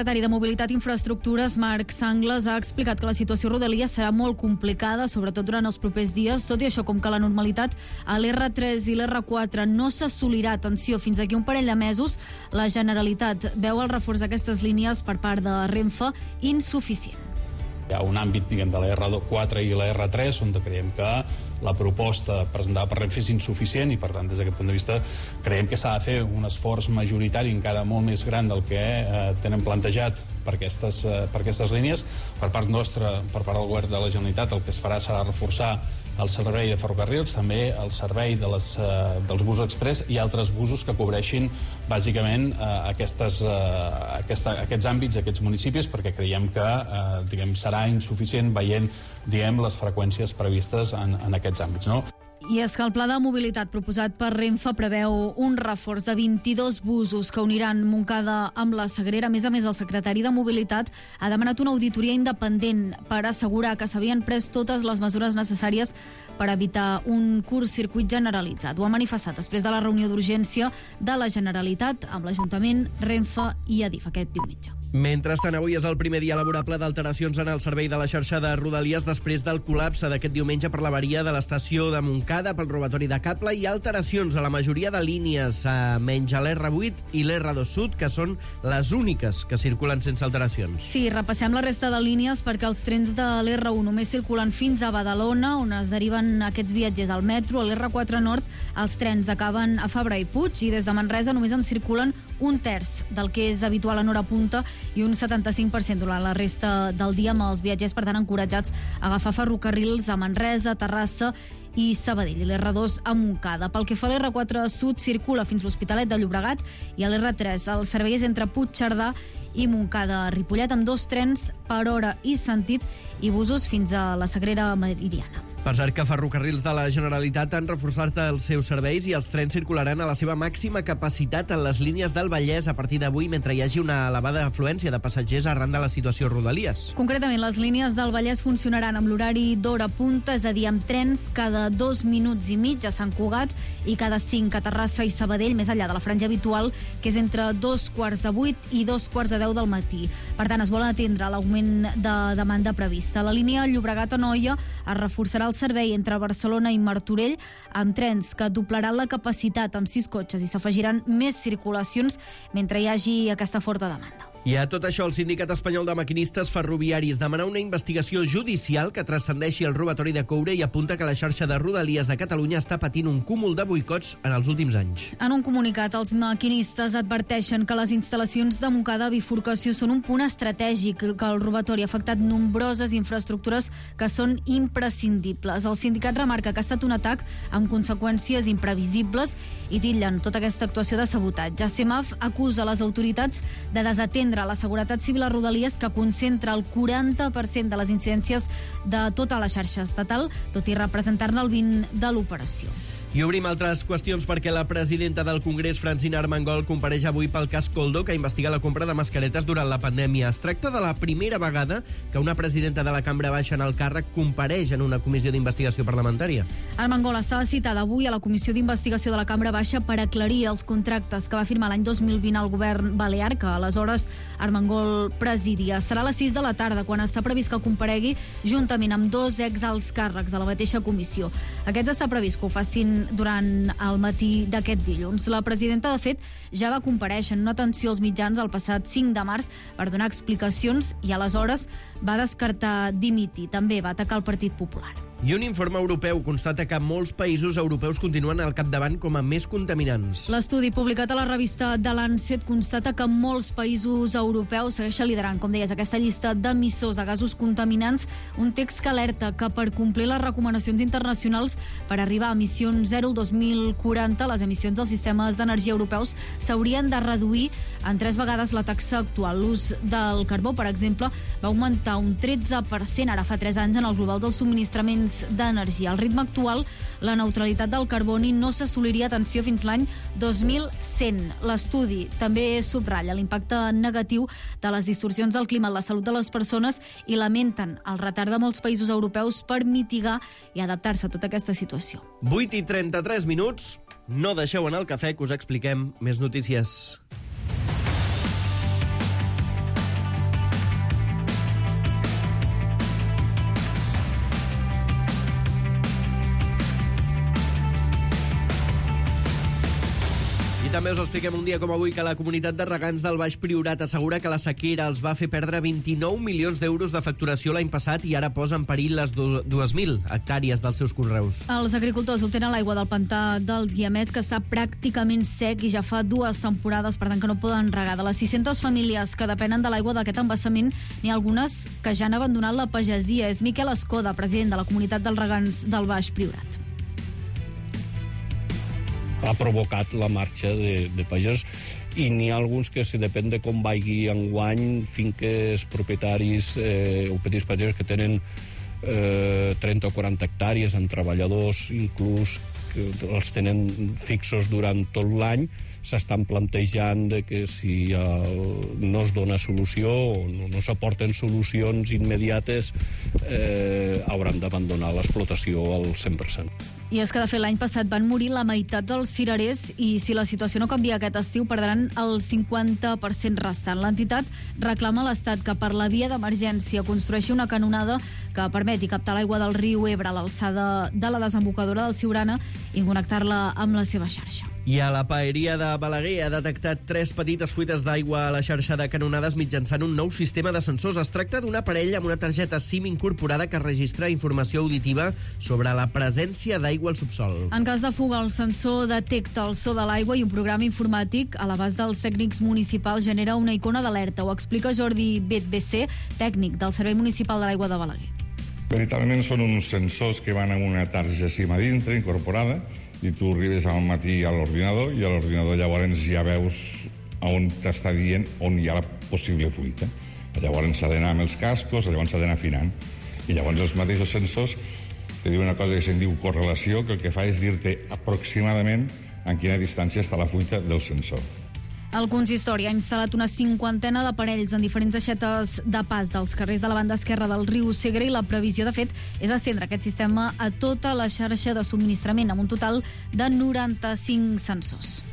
Mobilitat i Infraestructures, Marc Sangles, ha explicat que la situació a Rodalies serà molt complicada, sobretot durant els propers dies. Tot i això, com que la normalitat a l'erre tres i l'erre quatre no s'assolirà, atenció, fins d'aquí un parell de mesos, la Generalitat veu el reforç d'aquestes línies per part de Renfe insuficient. Hi ha un àmbit, diguem, de la erre quatre i la erre tres on creiem que la proposta presentada per Renfe és insuficient i, per tant, des d'aquest punt de vista, creiem que s'ha de fer un esforç majoritari encara molt més gran del que eh, tenen plantejat per aquestes, eh, per aquestes línies. Per part nostra, per part del govern de la Generalitat, el que es farà serà reforçar el servei de ferrocarrils, també el servei de les, eh, dels busos express i altres busos que cobreixin bàsicament eh, aquestes, eh, aquesta, aquests àmbits, aquests municipis, perquè creiem que eh, diguem, serà insuficient veient diguem, les freqüències previstes en, en aquests àmbits. No? I és que el pla de mobilitat proposat per Renfe preveu un reforç de vint-i-dos busos que uniran Montcada amb la Sagrera. A més a més, el secretari de Mobilitat ha demanat una auditoria independent per assegurar que s'havien pres totes les mesures necessàries per evitar un curtcircuit generalitzat. Ho ha manifestat després de la reunió d'urgència de la Generalitat amb l'Ajuntament, Renfe i Adif aquest diumenge. Mentrestant, avui és el primer dia laborable d'alteracions en el servei de la xarxa de Rodalies després del col·lapse d'aquest diumenge per l'avaria de l'estació de Montcada pel robatori de cable i alteracions a la majoria de línies, a menys a l'erre vuit i l'erre dos Sud, que són les úniques que circulen sense alteracions. Sí, repassem la resta de línies perquè els trens de l'erre u només circulen fins a Badalona, on es deriven aquests viatgers al metro. A l'erre quatre Nord els trens acaben a Fabra i Puig i des de Manresa només en circulen un terç del que és habitual en hora punta i un setanta-cinc per cent durant la resta del dia, amb els viatgers, per tant, encoratjats a agafar ferrocarrils a Manresa, Terrassa i Sabadell, i l'erre dos a Montcada. Pel que fa a l'erre quatre Sud, circula fins l'Hospitalet de Llobregat, i a l'erre tres el servei és entre Puigcerdà i Montcada-Ripollet, amb dos trens per hora i sentit i busos fins a la Sagrera Meridiana. Per cert que Ferrocarrils de la Generalitat han reforçat els seus serveis i els trens circularan a la seva màxima capacitat en les línies del Vallès a partir d'avui, mentre hi hagi una elevada afluència de passatgers arran de la situació Rodalies. Concretament, les línies del Vallès funcionaran amb l'horari d'hora punta, és a dir, amb trens cada dos minuts i mig a Sant Cugat i cada cinc a Terrassa i Sabadell, més enllà de la franja habitual, que és entre dos quarts de vuit i dos quarts de deu del matí. Per tant, es vol atendre l'augment de demanda prevista. La línia Llobregat-Anoia es reforçarà el servei entre Barcelona i Martorell amb trens que doblaran la capacitat amb sis cotxes i s'afegiran més circulacions mentre hi hagi aquesta forta demanda. I a tot això, el Sindicat Espanyol de Maquinistes Ferroviaris demana una investigació judicial que transcendeixi el robatori de coure i apunta que la xarxa de Rodalies de Catalunya està patint un cúmul de boicots en els últims anys. En un comunicat, els maquinistes adverteixen que les instal·lacions de Montcada a bifurcació són un punt estratègic, que el robatori ha afectat nombroses infraestructures que són imprescindibles. El sindicat remarca que ha estat un atac amb conseqüències imprevisibles i titllen tota aquesta actuació de sabotatge. CEMAF acusa les autoritats de desatendre la seguretat civil a Rodalies, que concentra el quaranta per cent de les incidències de tota la xarxa estatal, tot i representar-ne el vint per cent de l'operació. I obrim altres qüestions perquè la presidenta del Congrés, Francina Armengol, compareix avui pel cas Koldo, que investiga la compra de mascaretes durant la pandèmia. Es tracta de la primera vegada que una presidenta de la Cambra Baixa en el càrrec compareix en una comissió d'investigació parlamentària. Armengol estava citada avui a la comissió d'investigació de la Cambra Baixa per aclarir els contractes que va firmar l'any dos mil vint el govern balear, que aleshores Armengol presidia. Serà a les sis de la tarda, quan està previst que comparegui juntament amb dos exalts càrrecs de la mateixa comissió. Aquests està previst que ho facin durant el matí d'aquest dilluns. La presidenta, de fet, ja va comparèixer en una atenció als mitjans el passat cinc de març per donar explicacions i aleshores va descartar dimitir. També va atacar el Partit Popular. I un informe europeu constata que molts països europeus continuen al capdavant com a més contaminants. L'estudi publicat a la revista The Lancet constata que molts països europeus segueixen liderant, com deies, aquesta llista d'emissors de gasos contaminants, un text que alerta que per complir les recomanacions internacionals per arribar a emissions zero el dos mil quaranta, les emissions dels sistemes d'energia europeus s'haurien de reduir en tres vegades la taxa actual. L'ús del carbó, per exemple, va augmentar un tretze per cent ara fa tres anys en el global dels subministraments d'energia. Al ritme actual, la neutralitat del carboni no s'assoliria, atenció, fins l'any dos mil cent. L'estudi també subratlla l'impacte negatiu de les distorsions del clima en la salut de les persones i lamenten el retard de molts països europeus per mitigar i adaptar-se a tota aquesta situació. vuit i trenta-tres minuts. No deixeu anar el cafè, que us expliquem més notícies. també us expliquem un dia com avui que la comunitat de regants del Baix Priorat assegura que la sequera els va fer perdre vint-i-nou milions d'euros de facturació l'any passat i ara posa en perill les dues mil hectàrees dels seus conreus. Els agricultors obtenen l'aigua del pantà dels Guiamets, que està pràcticament sec i ja fa dues temporades, per tant que no poden regar. De les sis-centes famílies que depenen de l'aigua d'aquest embassament, n'hi ha algunes que ja han abandonat la pagesia. És Miquel Escoda, president de la comunitat dels regants del Baix Priorat. Ha provocat la marxa de, de pagès i n'hi ha alguns que, si depèn de com vagi enguany, finques, propietaris eh, o petits pagesos que tenen eh, trenta o quaranta hectàrees amb treballadors, inclús que els tenen fixos durant tot l'any, s'estan plantejant de que si el, no es dona solució o no, no s'aporten solucions immediates, eh, hauran d'abandonar l'explotació al cent per cent. I és que, de fet, l'any passat van morir la meitat dels cirerers i si la situació no canvia aquest estiu perdran el cinquanta per cent restant. L'entitat reclama a l'Estat que per la via d'emergència construeixi una canonada que permeti captar l'aigua del riu Ebre a l'alçada de la desembocadura del Siurana i connectar-la amb la seva xarxa. I a la paeria de Balaguer ha detectat tres petites fuites d'aigua a la xarxa de canonades mitjançant un nou sistema de sensors. Es tracta d'un aparell amb una targeta SIM incorporada que registra informació auditiva sobre la presència d'aigua al subsol. En cas de fuga, el sensor detecta el so de l'aigua i un programa informàtic a l'abast dels tècnics municipals genera una icona d'alerta. Ho explica Jordi Betbc, tècnic del Servei Municipal de l'Aigua de Balaguer. Veritablement són uns sensors que van amb una targeta SIM a dintre, incorporada, i tu arribes al matí a l'ordinador i a l'ordinador llavors ja veus on t'està dient on hi ha la possible fuita. Llavors s'ha d'anar amb els cascos, llavors s'ha d'anar afinant. I llavors els mateixos sensors te diuen una cosa que se'n diu correlació, que el que fa és dir-te aproximadament en quina distància està la fuita del sensor. El consistori ha instal·lat una cinquantena d'aparells en diferents aixetes de pas dels carrers de la banda esquerra del riu Segre i la previsió, de fet, és estendre aquest sistema a tota la xarxa de subministrament amb un total de noranta-cinc sensors.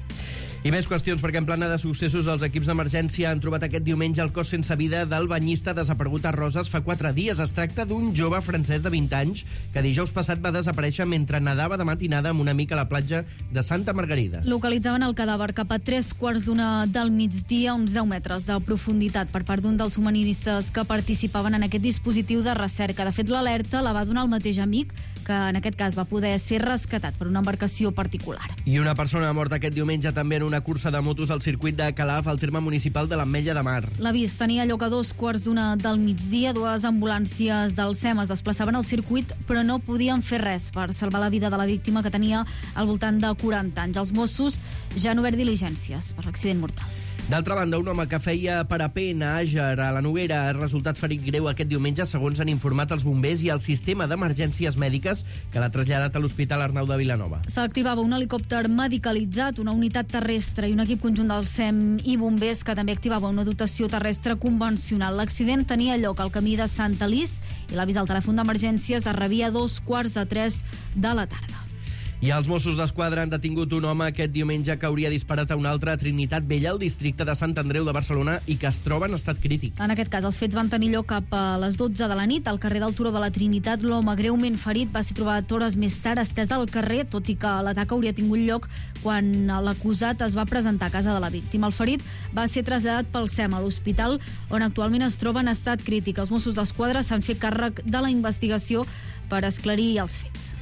I més qüestions, perquè en plana de successos els equips d'emergència han trobat aquest diumenge el cos sense vida del banyista desaparegut a Roses fa quatre dies. Es tracta d'un jove francès de vint anys que dijous passat va desaparèixer mentre nedava de matinada amb un amic a la platja de Santa Margarida. Localitzaven el cadàver cap a tres quarts d'una del migdia, uns deu metres de profunditat, per part d'un dels submarinistes que participaven en aquest dispositiu de recerca. De fet, l'alerta la va donar el mateix amic, que en aquest cas va poder ser rescatat per una embarcació particular. I una persona ha mort aquest diumenge també en una cursa de motos al circuit de Calaf, al terme municipal de l'Ametlla de Mar. L'avís tenia lloc a dos quarts d'una del migdia. Dues ambulàncies del SEM es desplaçaven al circuit, però no podien fer res per salvar la vida de la víctima, que tenia al voltant de quaranta anys. Els Mossos ja han obert diligències per l'accident mortal. D'altra banda, un home que feia parapent a Àger, a la Noguera, ha resultat ferit greu aquest diumenge, segons han informat els bombers i el sistema d'emergències mèdiques que l'ha traslladat a l'Hospital Arnau de Vilanova. S'activava un helicòpter medicalitzat, una unitat terrestre i un equip conjunt del SEM i bombers que també activava una dotació terrestre convencional. L'accident tenia lloc al camí de Sant Alís i l'avís al telèfon d'emergències es rebia a dos quarts de tres de la tarda. I els Mossos d'Esquadra han detingut un home aquest diumenge que hauria disparat a un altre a Trinitat Vella, al districte de Sant Andreu de Barcelona, i que es troba en estat crític. En aquest cas, els fets van tenir lloc cap a les dotze de la nit al carrer del Turó de la Trinitat. L'home greument ferit va ser trobat hores més tard estès al carrer, tot i que l'atac hauria tingut lloc quan l'acusat es va presentar a casa de la víctima. El ferit va ser traslladat pel SEM a l'hospital, on actualment es troba en estat crític. Els Mossos d'Esquadra s'han fet càrrec de la investigació per esclarir els fets.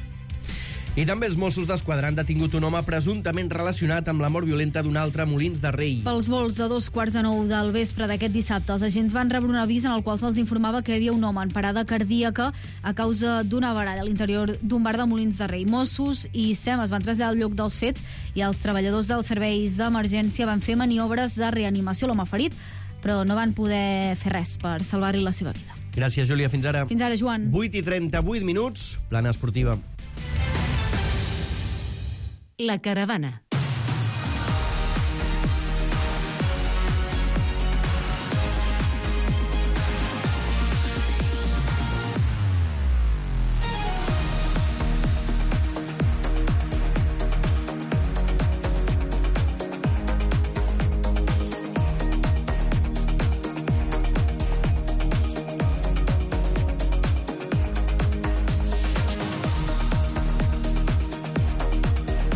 I també els Mossos d'Esquadra han detingut un home presumptament relacionat amb la mort violenta d'un altre a Molins de Rei. Pels vols de dos quarts de nou del vespre d'aquest dissabte, els agents van rebre un avís en el qual se'ls informava que hi havia un home en parada cardíaca a causa d'una baralla a l'interior d'un bar de Molins de Rei. Mossos i SEM es van traslladar al lloc dels fets i els treballadors dels serveis d'emergència van fer maniobres de reanimació a l'home ferit, però no van poder fer res per salvar-li la seva vida. Gràcies, Júlia. Fins ara. Fins ara, Joan. vuit i trenta-vuit minuts, plana esportiva. La caravana.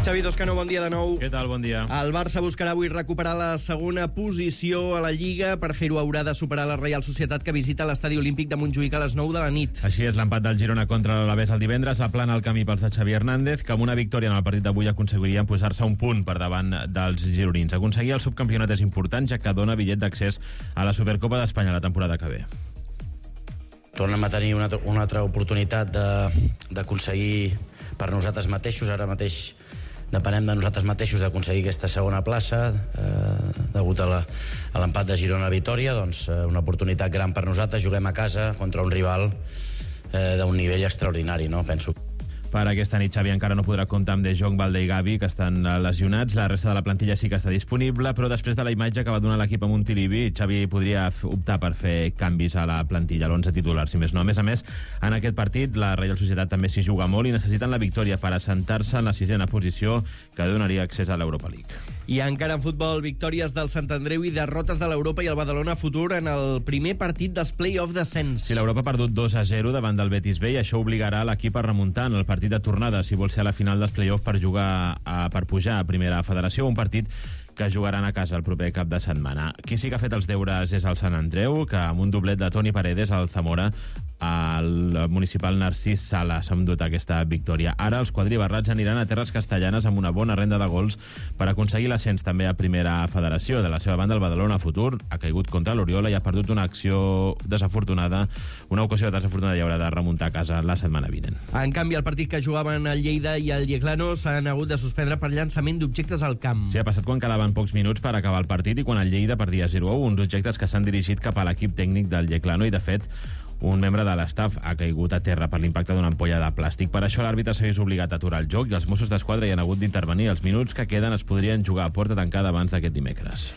Xavi Toscano, bon dia de nou. Què tal, bon dia. El Barça buscarà avui recuperar la segona posició a la Lliga. Per fer-ho haurà de superar la Reial Societat, que visita l'Estadi Olímpic de Montjuïc a les nou de la nit. Així és, l'empat del Girona contra l'Alavés el divendres aplana el camí pels de Xavi Hernández, que amb una victòria en el partit d'avui aconseguirien posar-se un punt per davant dels gironins. Aconseguir el subcampionat és important, ja que dona bitllet d'accés a la Supercopa d'Espanya la temporada que ve. Tornem a tenir una, una altra oportunitat d'aconseguir per nosaltres mateixos, ara mateix depenem de nosaltres mateixos d'aconseguir aquesta segona plaça, eh, degut a l'empat de Girona-Vitòria, doncs eh, una oportunitat gran per nosaltres. Juguem a casa contra un rival eh, d'un nivell extraordinari, no? Penso. Per aquesta nit Xavi encara no podrà comptar amb De Jong, Balde i Gavi, que estan lesionats. La resta de la plantilla sí que està disponible, però després de la imatge que va donar l'equip a Montilivi, Xavi podria optar per fer canvis a la plantilla, a l'onze titular, si més no. A més a més, en aquest partit, la Reial Societat també s'hi juga molt i necessiten la victòria per assentar-se en la sisena posició, que donaria accés a l'Europa League. I encara en futbol, victòries del Sant Andreu i derrotes de l'Europa i el Badalona Futur en el primer partit dels play-off d'ascens. Si l'Europa ha perdut dos a zero davant del Betis B, i això obligarà l'equip a remuntar en el partit de tornada si vol ser a la final dels play-off per jugar a, per pujar a Primera Federació, un partit que jugaran a casa el proper cap de setmana. Qui sí que ha fet els deures és el Sant Andreu, que amb un doblet de Toni Paredes al Zamora, el municipal Narcís Sala s'ha endut aquesta victòria. Ara els quadribarrats aniran a terres castellanes amb una bona renda de gols per aconseguir l'ascens també a Primera Federació. De la seva banda, el Badalona Futur ha caigut contra l'Oriola i ha perdut una acció desafortunada, una ocasió desafortunada, i haurà de remuntar a casa la setmana vinent. En canvi, el partit que jugaven el Lleida i el Yeclano s'han hagut de suspendre per llançament d'objectes al camp. Sí, ha passat quan quedaven pocs minuts per acabar el partit i quan el Lleida perdia zero a u, uns objectes que s'han dirigit cap a l'equip tècnic del Yeclano i, de fet, un membre de l'estaf ha caigut a terra per l'impacte d'una ampolla de plàstic. Per això l'àrbitre s'hagués obligat a aturar el joc i els Mossos d'Esquadra hi han hagut d'intervenir. Els minuts que queden es podrien jugar a porta tancada abans d'aquest dimecres.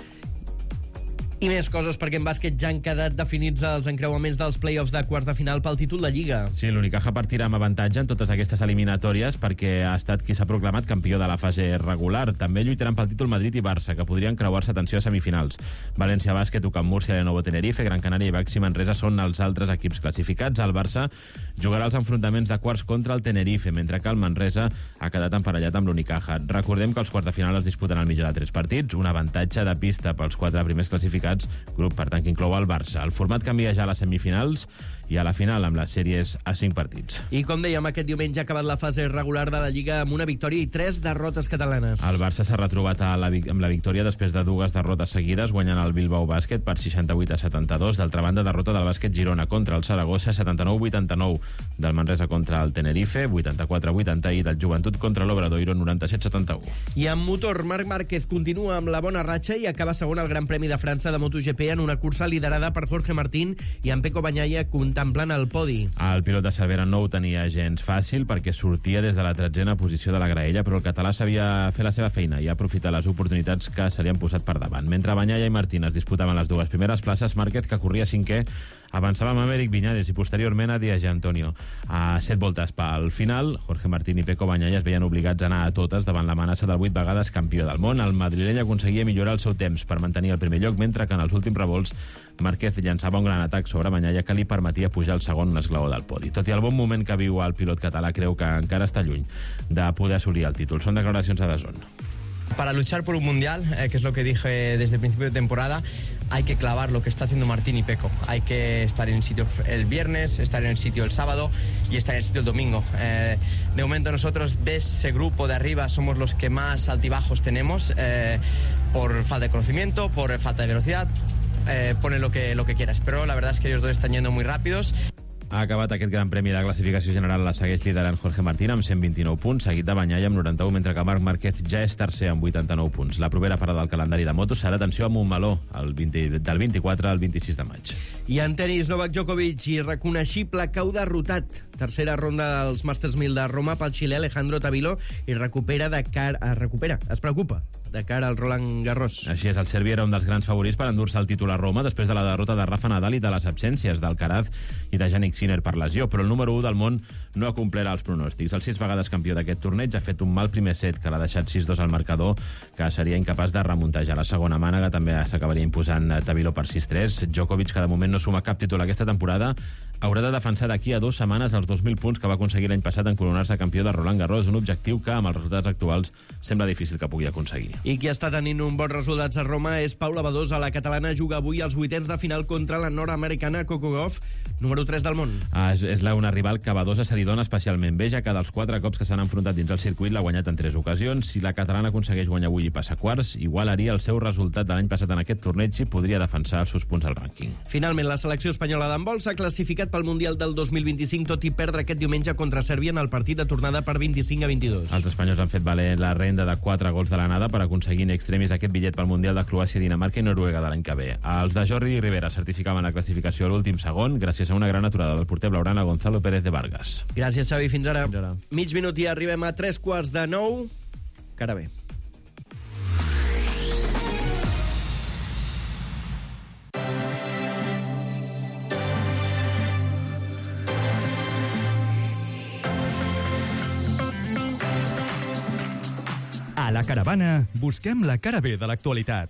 I més coses, perquè en bàsquet ja han quedat definits els encreuaments dels play-offs de quarts de final pel títol de Lliga. Sí, l'Unicaja partirà amb avantatge en totes aquestes eliminatòries perquè ha estat qui s'ha proclamat campió de la fase regular. També lluitaran pel títol Madrid i Barça, que podrien creuar-se, atenció, a semifinals. València Bàsquet, U C A M Múrcia, Lenovo Tenerife, Gran Canària i Baxi Manresa són els altres equips classificats. El Barça jugarà els enfrontaments de quarts contra el Tenerife, mentre que el Manresa ha quedat emparellat amb l'Unicaja. Recordem que els quarts de final els disputen el millor de tres partits, un avantatge de pista pels quatre primers classificats, grup, per tant, que inclou el Barça. El format canvia ja a les semifinals i a la final amb les sèries a cinc partits. I com dèiem, aquest diumenge ha acabat la fase regular de la Lliga amb una victòria i tres derrotes catalanes. El Barça s'ha retrobat a la, amb la victòria després de dues derrotes seguides, guanyant el Bilbao Bàsquet per seixanta-vuit a setanta-dos. D'altra banda, derrota del Bàsquet Girona contra el Saragossa, setanta-nou a vuitanta-nou. Del Manresa contra el Tenerife, vuitanta-quatre a vuitanta, i del Joventut contra l'Obradoiro, noranta-set a setanta-u. I en motor, Marc Márquez continua amb la bona ratxa i acaba segon al Gran Premi de França de MotoGP en una cursa liderada per Jorge Martín i en Pecco Bagnaia contemplant el podi. El pilot de Cervera no ho tenia gens fàcil perquè sortia des de la tretzena posició de la graella, però el català sabia fer la seva feina i aprofitar les oportunitats que se li han posat per davant. Mentre Bagnaia i Martín es disputaven les dues primeres places, Márquez, que corria cinquè, avançava amb Améric Viñales i posteriorment a Díaz Antonio. A set voltes pel final, Jorge Martín i Pecco Bagnaia es veien obligats a anar a totes davant l'amenaça del vuit vegades campió del món. El madrileny aconseguia millorar el seu temps per mantenir el primer lloc, mentre que en els últims revolts Márquez llançava un gran atac sobre Bagnaia que li permetia pujar al segon esglaó del podi. Tot i el bon moment que viu el pilot català, creu que encara està lluny de poder assolir el títol. Són declaracions a D A Z N. Para luchar por un mundial, eh, que es lo que dije desde el principio de temporada, hay que clavar lo que está haciendo Martín y Pecco. Hay que estar en el sitio el viernes, estar en el sitio el sábado y estar en el sitio el domingo. Eh, de momento nosotros de ese grupo de arriba somos los que más altibajos tenemos, eh, por falta de conocimiento, por falta de velocidad, eh, pone lo que, lo que quieras. Pero la verdad es que ellos dos están yendo muy rápidos. Ha acabat aquest Gran Premi de classificació general, la segueix liderant Jorge Martín amb cent vint-i-nou punts, seguit de Bagnaia amb noranta-u, mentre que Marc Márquez ja és tercer amb vuitanta-nou punts. La propera parada del calendari de motos serà, atenció, a Montmeló, el vint, del vint-i-quatre al vint-i-sis de maig. I en tenis, Novak Djokovic, irreconeixible, cau derrotat. Tercera ronda dels Masters mil de Roma pel xilè Alejandro Tavilo i recupera de cara... Es recupera, es preocupa de cara al Roland Garros. Així és, el serbi era un dels grans favorits per endur-se el títol a Roma després de la derrota de Rafa Nadal i de les absències d'Alcaraz i de Jannik Sinner per lesió, però el número u del món no ha complert els pronòstics. El sis vegades campió d'aquest torneig ha fet un mal primer set que l'ha deixat sis dos al marcador, que seria incapaç de remuntejar. La segona mànega també s'acabaria imposant Tavilo per sis tres. Djokovic, que de moment no suma cap títol aquesta temporada, haurà de defensar d'aquí a dues setmanes els els dos mil punts que va aconseguir l'any passat en coronar-se campió de Roland Garros, un objectiu que, amb els resultats actuals, sembla difícil que pugui aconseguir. I qui està tenint un bon resultats a Roma és Paula Badosa. La catalana juga avui als vuitens de final contra la nord-americana Coco Gauff, número tres del món. Ah, és, és la, una rival que Badosa se li dona especialment bé, ja que dels quatre cops que s'han enfrontat dins el circuit l'ha guanyat en tres ocasions. Si la catalana aconsegueix guanyar avui i passar quarts, igualaria el seu resultat de l'any passat en aquest torneig i podria defensar els seus punts al rànquing. Finalment, la selecció espanyola d'handbol s'ha classificat pel Mundial del dos mil vint-i-cinc, tot i perdre aquest diumenge contra Sèrbia en el partit de tornada per vint-i-cinc a vint-i-dos. Els espanyols han fet valer la renda de quatre gols de l'anada per aconseguir in extremis aquest bitllet pel Mundial de Croàcia, Dinamarca i Noruega de l'any que ve. Els de Jordi Rivera certificaven la classificació a l'últim segon gràcies a una gran aturada del porter blaugrana Gonzalo Pérez de Vargas. Gràcies, Xavi. Fins ara. Fins ara. Mig minut i arribem a tres quarts de nou. Cara bé. A la Caravana busquem la cara B de l'actualitat.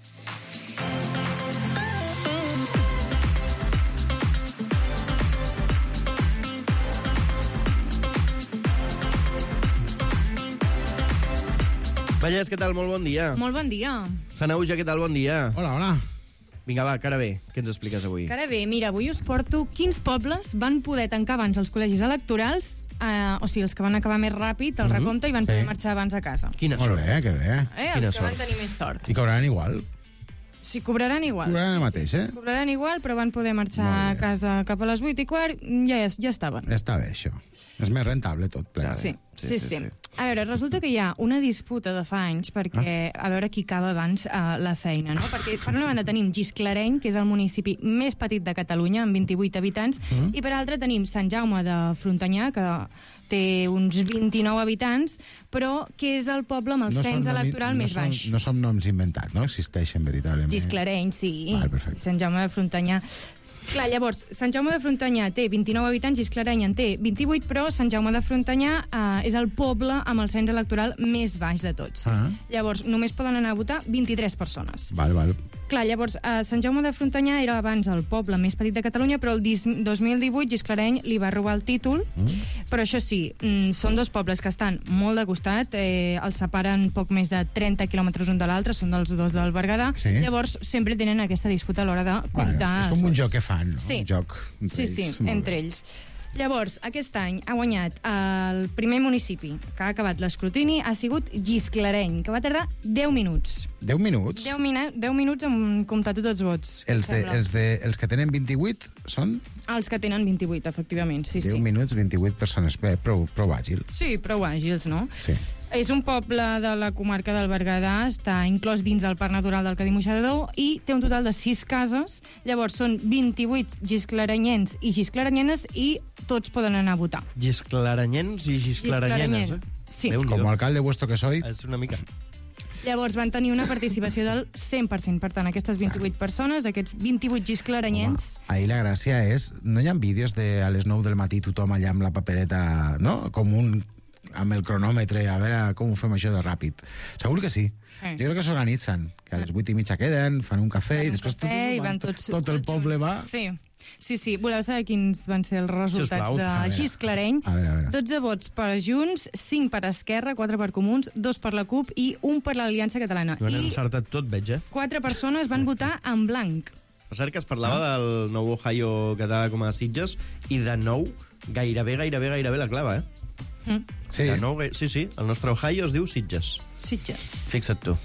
Vallès, què tal? Molt bon dia. Molt bon dia. Sanauja, què tal? Bon dia. Hola, hola. Vinga, va, cara bé. Què ens expliques avui? Cara bé, mira, avui us porto quins pobles van poder tancar abans els col·legis electorals, eh, o sigui, els que van acabar més ràpid, el Mhm. recompte, i van Sí. poder marxar abans a casa. Quina Molt bé, que bé. Eh, els Quina que van sort. tenir més sort. I cobraran igual. Sí, cobraran igual. Cobraran el mateix, eh? Cobraran igual, però van poder marxar a casa cap a les vuit i quart, ja, ja estaven. Està bé, això. És més rentable tot plegat. Sí, sí, sí, sí. A veure, resulta que hi ha una disputa de fa anys perquè a veure qui acaba abans uh, la feina, no? Perquè per una banda tenim Gisclareny, que és el municipi més petit de Catalunya, amb vint-i-vuit habitants, Mm. i per altra tenim Sant Jaume de Frontanyà, que té uns vint-i-nou habitants, però que és el poble amb el cens són nomi- electoral no més són, baix. No són noms inventats, no? Existeixen veritablement. Gisclareny, sí. Val, perfecte. Sant Jaume de Frontanyà. Clar, llavors, Sant Jaume de Frontanyà té vint-i-nou habitants, Gisclareny en té vint-i-vuit, però Sant Jaume de Frontanyà eh, és el poble amb el cens electoral més baix de tots. Ah. Llavors, només poden anar a votar vint-i-tres persones. Val, val. Clar, llavors, eh, Sant Jaume de Frontanyà era abans el poble més petit de Catalunya, però el dis- dos mil divuit Gisclareny li va robar el títol, mm. però això sí, mm, són dos pobles que estan molt de costat, eh, els separen poc més de trenta quilòmetres un de l'altre, són dels dos del Berguedà, Sí. llavors sempre tenen aquesta disputa a l'hora de comptar. Bueno, és els com un vots. joc que fan, no? Sí. Un joc entre Sí, ells. sí, Molt entre bé. ells. Llavors, aquest any ha guanyat el primer municipi que ha acabat l'escrutini, ha sigut Gisclareny, que va tardar deu minuts. deu minuts? deu, mina, deu minuts en comptar tots els vots. Els, de, sembla. els, de, els que tenen vint-i-vuit són Els que tenen vint-i-vuit, efectivament, sí, deu sí. minuts, vint-i-vuit persones. Bé, prou, prou àgil. Sí, prou àgils, no? Sí. És un poble de la comarca del Berguedà, està inclòs dins del Parc Natural del Cadí-Moixeró i té un total de sis cases. Llavors són vint-i-vuit gisclarenyens i gisclarenyenes i tots poden anar a votar. Gisclaranyens i gisclarenyenes, eh? Sí. Com alcalde vuestro que soy. És una mica. Llavors van tenir una participació del cent per cent. Per tant, aquestes vint-i-vuit persones, aquests vint-i-vuit gisclarenyens... Ahir la gràcia és... No hi ha vídeos de a les nou del matí tothom allà amb la papereta, no? Com un amb el cronòmetre, a veure com ho fem això de ràpid. Segur que sí. Eh. Jo crec que s'organitzen, que a les vuit i mitja queden, fan un cafè i després tot, Eh, i van, van tots, tot el poble va... Sí. Sí, sí. Voleu saber quins van ser els resultats Sisplau. A de veure. Gisclareny? A veure, a veure. dotze vots per Junts, cinc per Esquerra, quatre per Comuns, dos per la CUP i un per l'Aliança Catalana. Ho han I encertat tot, veig, eh? quatre persones van votar en blanc. Per cert, que es parlava del nou Ohio català com a Sitges, i de nou, gairebé, gairebé, gairebé la clava, eh? Mm. Sí. De nou, gai- sí, sí, el nostre Ohio es diu Sitges. Sitges. Fixa't tu.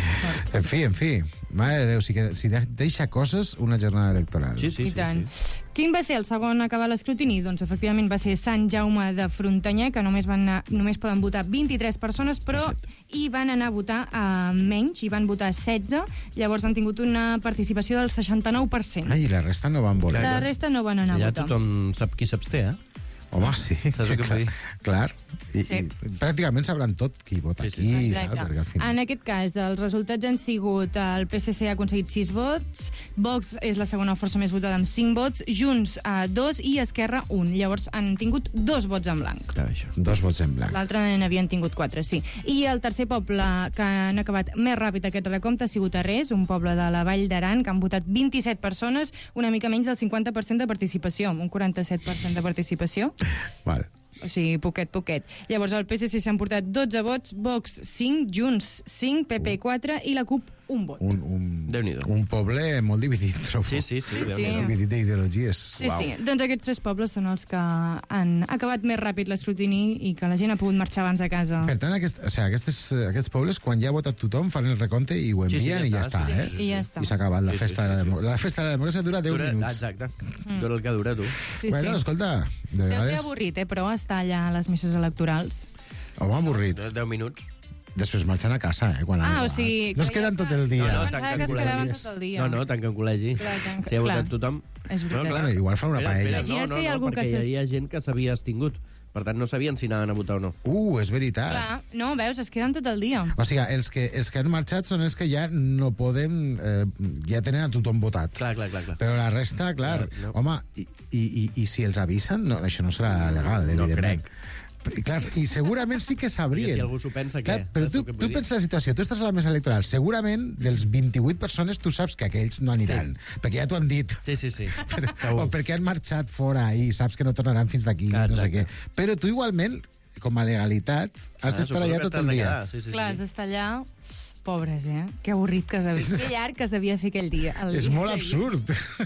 En fi, en fi. Mare de Déu, si, que, si de- deixa coses una jornada electoral. Sí, sí, I tant. Quin va ser el segon a acabar l'escrutini? Doncs efectivament va ser Sant Jaume de Frontanyà, que només, van anar, només poden votar vint-i-tres persones, però hi van anar a votar a menys, hi van votar setze, llavors han tingut una participació del seixanta-nou per cent. Ai, la resta no van voler. La resta no van anar a Allà votar. tothom sap qui s'absté, eh? Home, sí. Saps el que vull dir? Clar. I, Sí. i pràcticament sabran tot qui vota Sí, sí, aquí. i Exacte. tal, perquè al final... En aquest cas, els resultats han sigut el P S C ha aconseguit sis vots, Vox és la segona força més votada amb cinc vots, Junts a dos i Esquerra un. Llavors han tingut dos vots en blanc. Clar, això. Dos vots en blanc. L'altre n'havien tingut quatre, sí. I el tercer poble que han acabat més ràpid aquest recompte ha sigut Arrés, un poble de la Vall d'Aran, que han votat vint-i-set persones, una mica menys del cinquanta per cent de participació, amb un quaranta-set per cent de participació. Vale. O sigui, poquet, poquet. Llavors, el P S C s'han portat dotze vots, Vox cinc, Junts cinc, P P quatre i la CUP un vot. Un, un, Déu-n'hi-do. un poble molt dividit, trobo. Sí, sí, sí. Sí, sí. Molt dividit d'ideologies. Sí, sí. Doncs aquests tres pobles són els que han acabat més ràpid l'escrutini i que la gent ha pogut marxar abans a casa. Per tant, aquest, o sigui, aquestes, aquests pobles, quan ja ha votat tothom, fan el recompte i ho envien Sí, sí, ja i ja està, està, sí, eh? sí. I ja està. I s'ha acabat la Sí, sí, festa sí, de la sí. democràcia. La festa de la democràcia dura deu Dura, minuts. exacte. Mm. Dura el que dura, tu. Sí, bueno, sí. escolta, de Deu ser vegades... avorrit, eh, però estar allà a les misses electorals. Home, avorrit. deu minuts. Després marxen a casa, eh? Quan han Ah, o acabat. sigui, No es creia queden que- tot el dia. No, no, Pensava tanquen que es quedaven col·legis. tot el dia. No, no, tanquen col·legi. Clar, tanca- Si ha votat clar. tothom... És veritat. No, clar. Bueno, igual fan una Espera, paella. espera, Imagina't no, que hi ha no, algú no, que perquè s'es- hi havia gent que s'havia extingut. Per tant, no sabien si anaven a votar o no. Uh, és veritat. Clar, no, veus, es queden tot el dia. O sigui, els que, els que han marxat són els que ja no poden... Eh, ja tenen a tothom votat. Clar, clar, clar. clar. Però la resta, clar, No, no. home, i, i, i, i si els avisen, no, això no serà legal, No evidentment. crec. I, clar, i segurament sí que Perquè sabrien. si algú s'ho pensa, Clar, què? però Saps tu, el que vull tu dir? pensa la situació, tu estàs a la mesa electoral, segurament dels vint-i-vuit persones tu saps que aquells no aniran, sí. perquè ja t'ho han dit. Sí, sí, sí. Però, Segur. o perquè han marxat fora i saps que no tornaran fins d'aquí, Ah, no sé què. exacte. Però tu igualment, com a legalitat, has Ah, d'estar suposo allà que tot t'has el de dia. quedar, Sí, sí, Clar, has sí. d'estar allà... Pobres, eh? Que avorrit que es devia... Que llarg que es devia fer aquell dia. El És dia. molt absurd.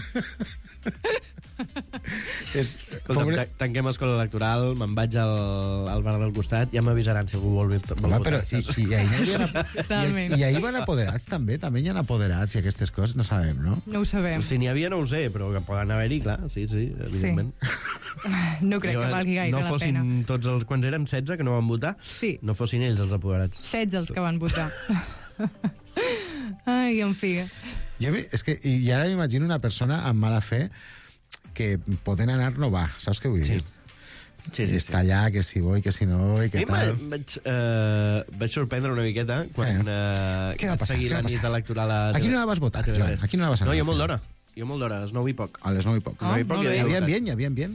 és, Escolta, pobre... ta- tanquem escola electoral, me'n vaig al, al bar del costat, ja m'avisaran si algú vol, vol Home, votar. però i, saps? i, ahir n'hi havia, i, Totalment. i ahir van apoderats també, també hi ha apoderats i aquestes coses, no sabem, no? No ho sabem. Si n'hi havia no ho sé, però que poden haver-hi, clar, sí, sí, evidentment. No crec que valgui gaire no la fossin pena. tots els... Quants eren? setze que no van votar? Sí. No fossin ells els apoderats. setze els que van votar. Ai, en fi. Jo, mi- és que, i, i ara m'imagino una persona amb mala fe que poden anar no va, saps què vull dir? Sí, I sí, està allà, que si vull, que si no, i A que mi va- tal... vaig, eh, vaig sorprendre una miqueta quan eh, Què va vaig passar? seguir Què va la nit passar? electoral a... A quina hora vas votar, a T V tres. Joan? A quina hora vas anar No, jo al molt final? d'hora. Jo molt d'hora, a les nou i poc. A les nou i poc. A les nou i poc molt ja bé. havia Hi havia votat. ambient, hi havia ambient?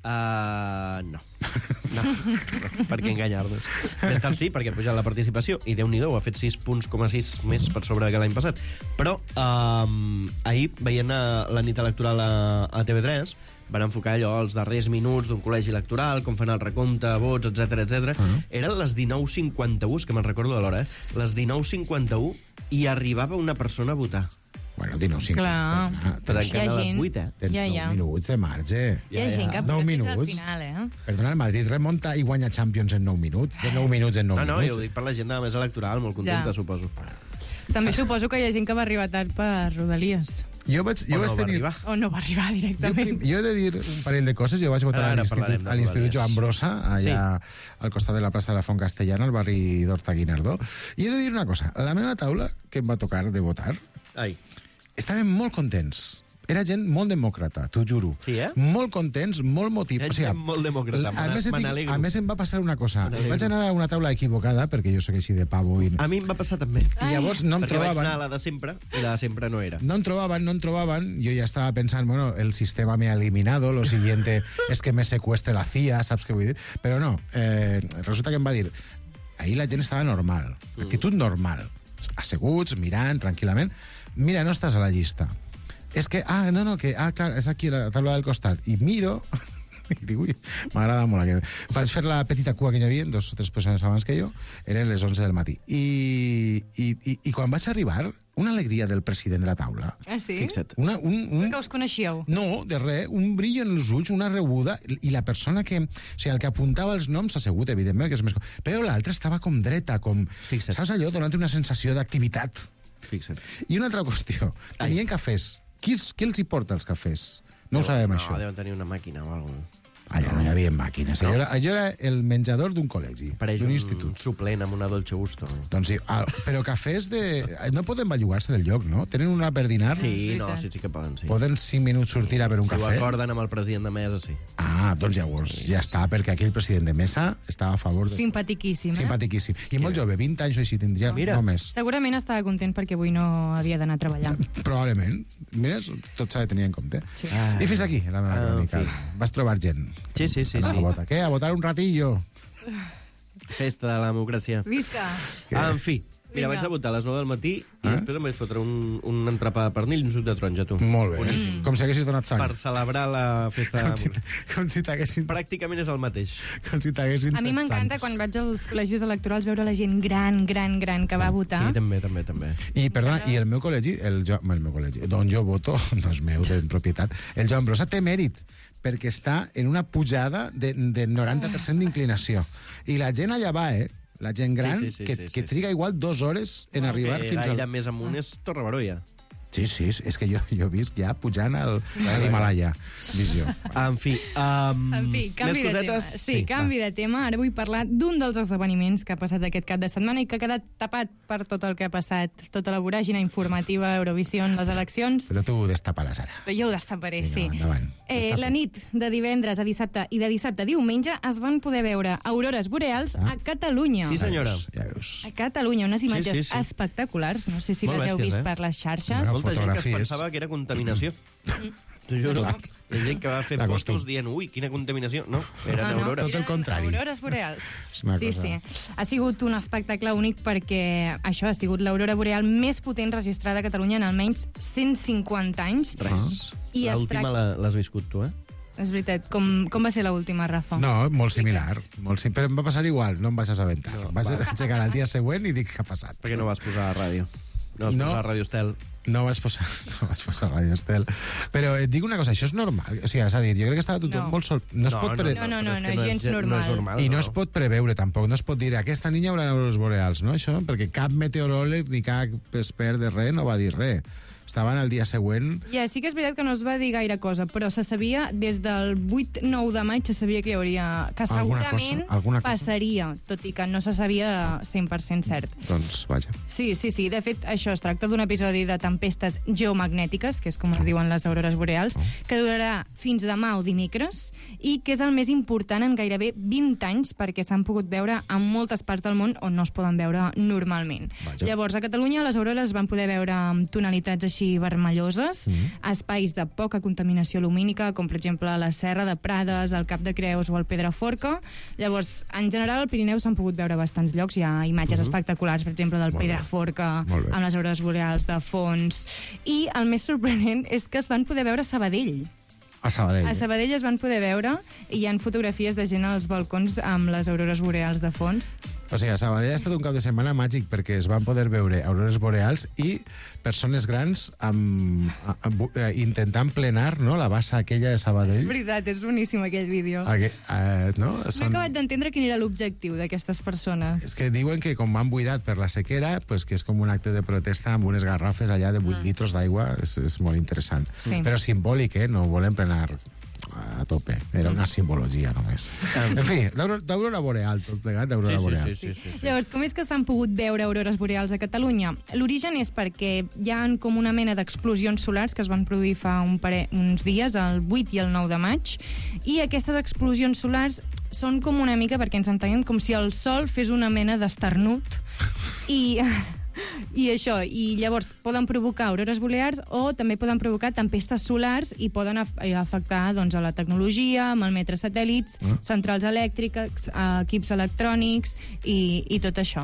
Uh, no. no. Per què enganyar-nos? Més tard sí, perquè ha pujat la participació i Déu-n'hi-do, ha fet sis punts coma sis més per sobre que l'any passat. Però um, ahir, veient uh, la nit electoral a, a T V tres, van enfocar allò els darrers minuts d'un col·legi electoral, com fan el recompte, vots, etc etc. Uh -huh. Eren les dinou cinquanta-u, és que me'n recordo de l'hora, eh? Les dinou cinquanta-u i arribava una persona a votar. Bueno, dinou Clar. Però Hi ha encara a les gent- vuit, eh? Tens Ja, nou ja. minuts de marge. Hi ha gent que Nou porta fins al minuts. final, eh? Perdona, el Madrid remunta i guanya Champions en nou minuts. De nou minuts en nou No, no, minuts. jo ho dic per la gent de la mesa electoral, molt contenta, Ja. suposo. També suposo que hi ha gent que va arribar tard per Rodalies. Jo vaig, jo O no vaig va tenir... arribar. O no va arribar Jo, directament. prim, jo he de dir un parell de coses. Jo vaig votar Ara a l'Institut parlarem de a l'Institut Rodalies. Joan Brossa, allà al costat de la plaça de la Font Castellana, al barri d'Horta-Guinardó. I he de dir una cosa. A la meva taula, que em va tocar de votar, Ai. estàvem molt contents. Era gent molt demòcrata, t'ho juro. Sí, eh? Molt contents, molt motivats. Ets gent molt demòcrata, a, me més, et me dic- n'alegro. a més, em va passar una cosa. Me n'alegro. Vaig anar a una taula equivocada, perquè jo sóc així de pavo. I, A mi em va passar també. i llavors no em Perquè vaig trobaven... anar a la de sempre, i la de sempre no era. No em trobaban, no em trobaban. Yo ya estaba pensando, bueno, el sistema me ha eliminado, lo siguiente es que me secuestre la C I A, ¿sabes qué voy a decir? Pero no, eh, resulta que em va dir, ahí la gent estava normal, actitud normal, asseguts, mirant, tranquil·lament. Mira, no estàs a la llista. És que, ah, no, no, que, ah, clar, és aquí la taula del costat. I miro, i dic, ui, m'agrada molt aquest. Vaig fer la petita cua que hi havia, dos o tres persones abans que jo, eren les onze del matí. I, i, i, i quan vaig arribar, una alegria del president de la taula. Ah, sí? Fixa't. Una, un, un, Que us coneixíeu? no, de res, un brill en els ulls, una rebuda, i la persona que... O sigui, el que apuntava els noms s'ha assegut, evidentment, que és més... Però l'altra estava com dreta, com... Fixa't. Saps allò? Donant una sensació d'activitat. Fixa't. I una altra qüestió. Tenien cafès. Qui, els, qui els hi porta els cafès? No ho sabem, no, això. deuen tenir una màquina o alguna cosa. Allà no hi havia màquines. Allò, era, allò era el menjador d'un col·legi, Pareix d'un un institut. suplent amb una dolce gusto. Doncs sí, ah, però cafès de... No poden bellugar-se del lloc, no? Tenen una per dinar? Sí, no, sí, sí que poden, sí. Poden cinc minuts sortir a per un si cafè? ho acorden amb el president de mesa, sí. Ah, doncs llavors ja està, perquè aquí el president de mesa estava a favor de... Simpatiquíssim, eh? Simpatiquíssim. I molt jove, vint anys o així tindria, Mira. no més. Segurament estava content perquè avui no havia d'anar a treballar. Probablement. Mira, tot s'ha de tenir en compte. Sí. I fins aquí, la meva Ah, crònica. en fi. Vas trobar gent. Sí, sí, sí. Anar sí. a votar. Què? A votar un ratillo? Festa de la democràcia. Visca! Què? Ah, en fi, Mira, vaig a votar a les nou del matí i Eh? després em vaig fotre un, un entrepà de pernil i un suc de taronja, tu. Molt bé. Boníssim. Com si haguessis donat sang. Per celebrar la festa... Com si, com si t'haguessin... Pràcticament és el mateix. Com si t'haguessin A mi fet m'encanta sang. quan vaig als col·legis electorals veure la gent gran, gran, gran que va votar. Sí, també, també, també. I, perdona, i el meu col·legi, el, jo, el meu col·legi, d'on jo voto, no és meu, de propietat, el Joan Brossa té mèrit, perquè està en una pujada de, de noranta per cent d'inclinació. I la gent allà va, eh? La gent gran, Sí, sí, sí, que, sí, sí, que triga igual dues hores en arribar que fins al... gaire més amunt és Torre Baró, ja. Sí, sí, és que jo, jo he vist ja pujant al, a l'Himalaya. Visió. En fi, um, En fi, canvi més de tema. cosetes? Sí, sí, canvi de tema. Ara vull parlar d'un dels esdeveniments que ha passat aquest cap de setmana i que ha quedat tapat per tot el que ha passat, tota la voràgina informativa, Eurovisió, les eleccions. Però tu ho destaparàs ara. Però jo ho destaparé, Vinga, sí. endavant. Eh, la nit de divendres a dissabte i de dissabte a diumenge es van poder veure aurores boreals Ah. a Catalunya. Sí, senyora. Ja veus. A Catalunya, unes imatges sí, sí. espectaculars. No sé si Molt les heu bèsties, vist eh? per les xarxes. Bueno, Molta gent que es fotografies. pensava que era contaminació. T'ho juro. Clar. Hi ha gent que va fer La costum. fotos dient, ui, quina contaminació. No, eren Ah, no? aurores. Tot el contrari. Aurores boreals. És una Sí, cosa- sí. Ha sigut un espectacle únic perquè això ha sigut l'aurora boreal més potent registrada a Catalunya en almenys cent cinquanta anys. Res. I es L'última tracta- la- l'has viscut tu, eh? És veritat. Com, com va ser l'última, Rafa? No, molt similar. Molt sim... Però em va passar igual, no em vaig assabentar. No, vaig aixecar el dia següent i dic què ha passat. Per què no vas posar a ràdio? No vas No. posar a Ràdio Estel. No vaig posar, no vaig posar Ràdio Estel. Però et dic una cosa, això és normal. O sigui, és a dir, jo crec que estava tothom No. molt sol. No, es pot pre... no, no, no, però és no, que gens és, normal. No és normal. I no es pot preveure tampoc, no es pot dir aquesta niña haurà aurores boreals, no, això? Perquè cap meteoròleg ni cap expert de res no va dir res. Estaven el dia següent... Ja, sí que és veritat que no es va dir gaire cosa, però se sabia, des del vuit nou de maig, se sabia que hi hauria... que Alguna segurament cosa, alguna cosa. passaria, tot i que no se sabia cent per cent cert. Doncs, vaja. Sí, sí, sí. De fet, això es tracta d'un episodi de tempestes geomagnètiques, que és com es diuen les aurores boreals, que durarà fins demà o dimecres i que és el més important en gairebé vint anys perquè s'han pogut veure en moltes parts del món on no es poden veure normalment. Vaja. Llavors, a Catalunya les aurores es van poder veure amb tonalitats així vermelloses, Mm. espais de poca contaminació lumínica, com per exemple la Serra de Prades, el Cap de Creus o el Pedraforca. Llavors, en general, al Pirineu s'han pogut veure a bastants llocs. Hi ha imatges Mhm. espectaculars, per exemple, del Molt bé. Pedraforca, Molt bé. amb les aurores boreals de fons. I el més sorprenent és que es van poder veure a Sabadell. A Sabadell. A Sabadell es van poder veure i hi ha fotografies de gent als balcons amb les aurores boreals de fons. O sigui, a Sabadell ha estat un cap de setmana màgic perquè es van poder veure aurores boreals i persones grans amb, amb, amb, intentant plenar, no?, la bassa aquella de És Sabadell. veritat, és boníssim aquell vídeo. Aqu eh, no? No he Són... acabat d'entendre quin era l'objectiu d'aquestes persones. És que diuen que com van buidat per la sequera, pues que és com un acte de protesta amb unes garrafes allà de vuit Mm. litres d'aigua, és, és molt interessant. Sí. Però simbòlic, eh? No ho volem plenar a tope. Era una simbologia, només. En fi, d'aurora d'aurora boreal, tot plegat d'aurora Sí, sí, boreal. sí, sí, sí, sí. Llavors, com és que s'han pogut veure aurores boreals a Catalunya? L'origen és perquè hi ha com una mena d'explosions solars que es van produir fa un pare... uns dies, el vuit i el nou de maig, i aquestes explosions solars són com una mica, perquè ens entenguem, com si el sol fes una mena d'esternut i... I això, i llavors poden provocar aurores boreals o també poden provocar tempestes solars i poden af afectar doncs, a la tecnologia, malmetre satèl·lits, Ah. centrals elèctriques, equips electrònics i, i tot això.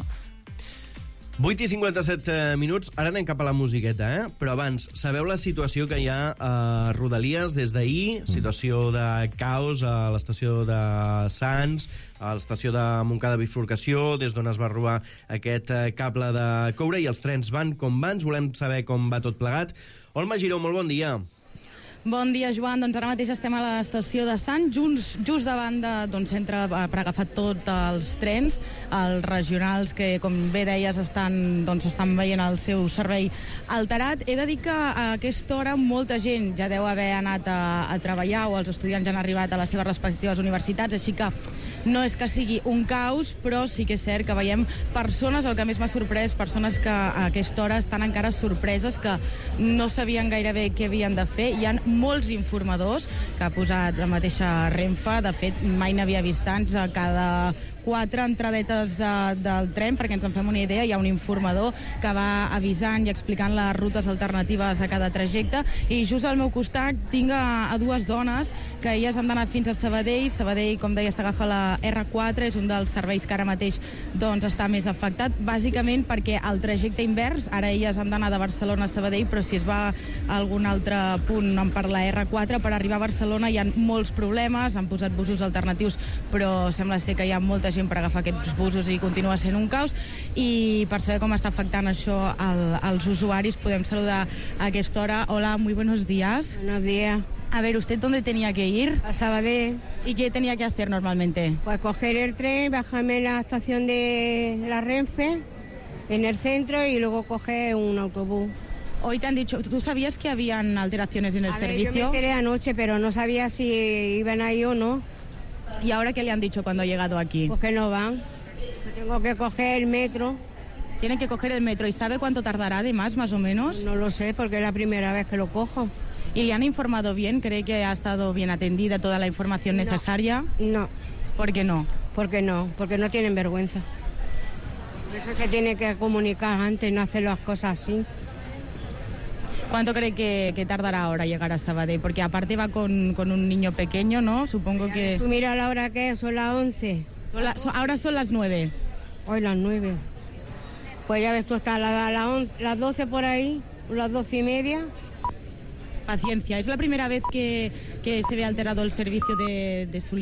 vuit i cinquanta-set minuts, ara anem cap a la musiqueta, eh? Però abans, sabeu la situació que hi ha a Rodalies des d'ahir? Situació de caos a l'estació de Sants, a l'estació de Montcada Bifurcació, des d'on es va robar aquest eh, cable de coure, i els trens van com van. Volem saber com va tot plegat. Olma Giró, molt bon dia. Bon dia, Joan. Doncs ara mateix estem a l'estació de Sant, just, just davant de, doncs, centre per agafar tots els trens, els regionals que, com bé deies, estan, doncs, estan veient el seu servei alterat. He de dir que a aquesta hora molta gent ja deu haver anat a, a treballar o els estudiants ja han arribat a les seves respectives universitats, així que no és que sigui un caos, però sí que és cert que veiem persones, el que més m'ha sorprès, persones que a aquesta hora estan encara sorpreses, que no sabien gairebé què havien de fer. Hi ha molts informadors que ha posat la mateixa Renfe, de fet mai n'havia vist tants, a cada quatre entradetes de, del tren, perquè ens en fem una idea, hi ha un informador que va avisant i explicant les rutes alternatives a cada trajecte, i just al meu costat tinc a, a dues dones que elles han d'anar fins a Sabadell. Sabadell, com deia, s'agafa la erre quatre, és un dels serveis que ara mateix doncs, està més afectat, bàsicament perquè el trajecte invers, ara elles han d'anar de Barcelona a Sabadell, però si es va a algun altre punt per la erre quatre, per arribar a Barcelona hi ha molts problemes, han posat busos alternatius, però sembla ser que hi ha molta gent per agafar aquests busos i continua sent un caos. I per saber com està afectant això al, als usuaris, podem saludar a aquesta hora. Hola, muy buenos días. Buenos días. A ver, ¿usted dónde tenía que ir? A Sabadell. ¿Y qué tenía que hacer normalmente? Pues coger el tren, bajarme en la estación de la Renfe, en el centro, y luego coger un autobús. Hoy te han dicho, ¿tú sabías que habían alteraciones en el a ver, servicio? Yo me enteré anoche, pero no sabía si iban ahí o no. ¿Y ahora qué le han dicho cuando ha llegado aquí? Pues que no van. Tengo que coger el metro. Tienen que coger el metro. ¿Y sabe cuánto tardará además, más o menos? No lo sé, porque es la primera vez que lo cojo. ¿Y le han informado bien? ¿Cree que ha estado bien atendida toda la información no, necesaria? No. ¿Por qué no? Porque no, porque no tienen vergüenza. Por eso es que tiene que comunicar antes, no hacer las cosas así. ¿Cuánto cree que, que tardará ahora llegar a Sabadell? Porque aparte va con, con un niño pequeño, ¿no? Supongo que... Tú mira la hora que es, son las once. Son la, son, ahora son las nueve. Hoy las nueve. Pues ya ves tú, está la, la once, las doce por ahí, las doce y media. Paciencia, es la primera vez que, que se ve alterado el servicio de, de su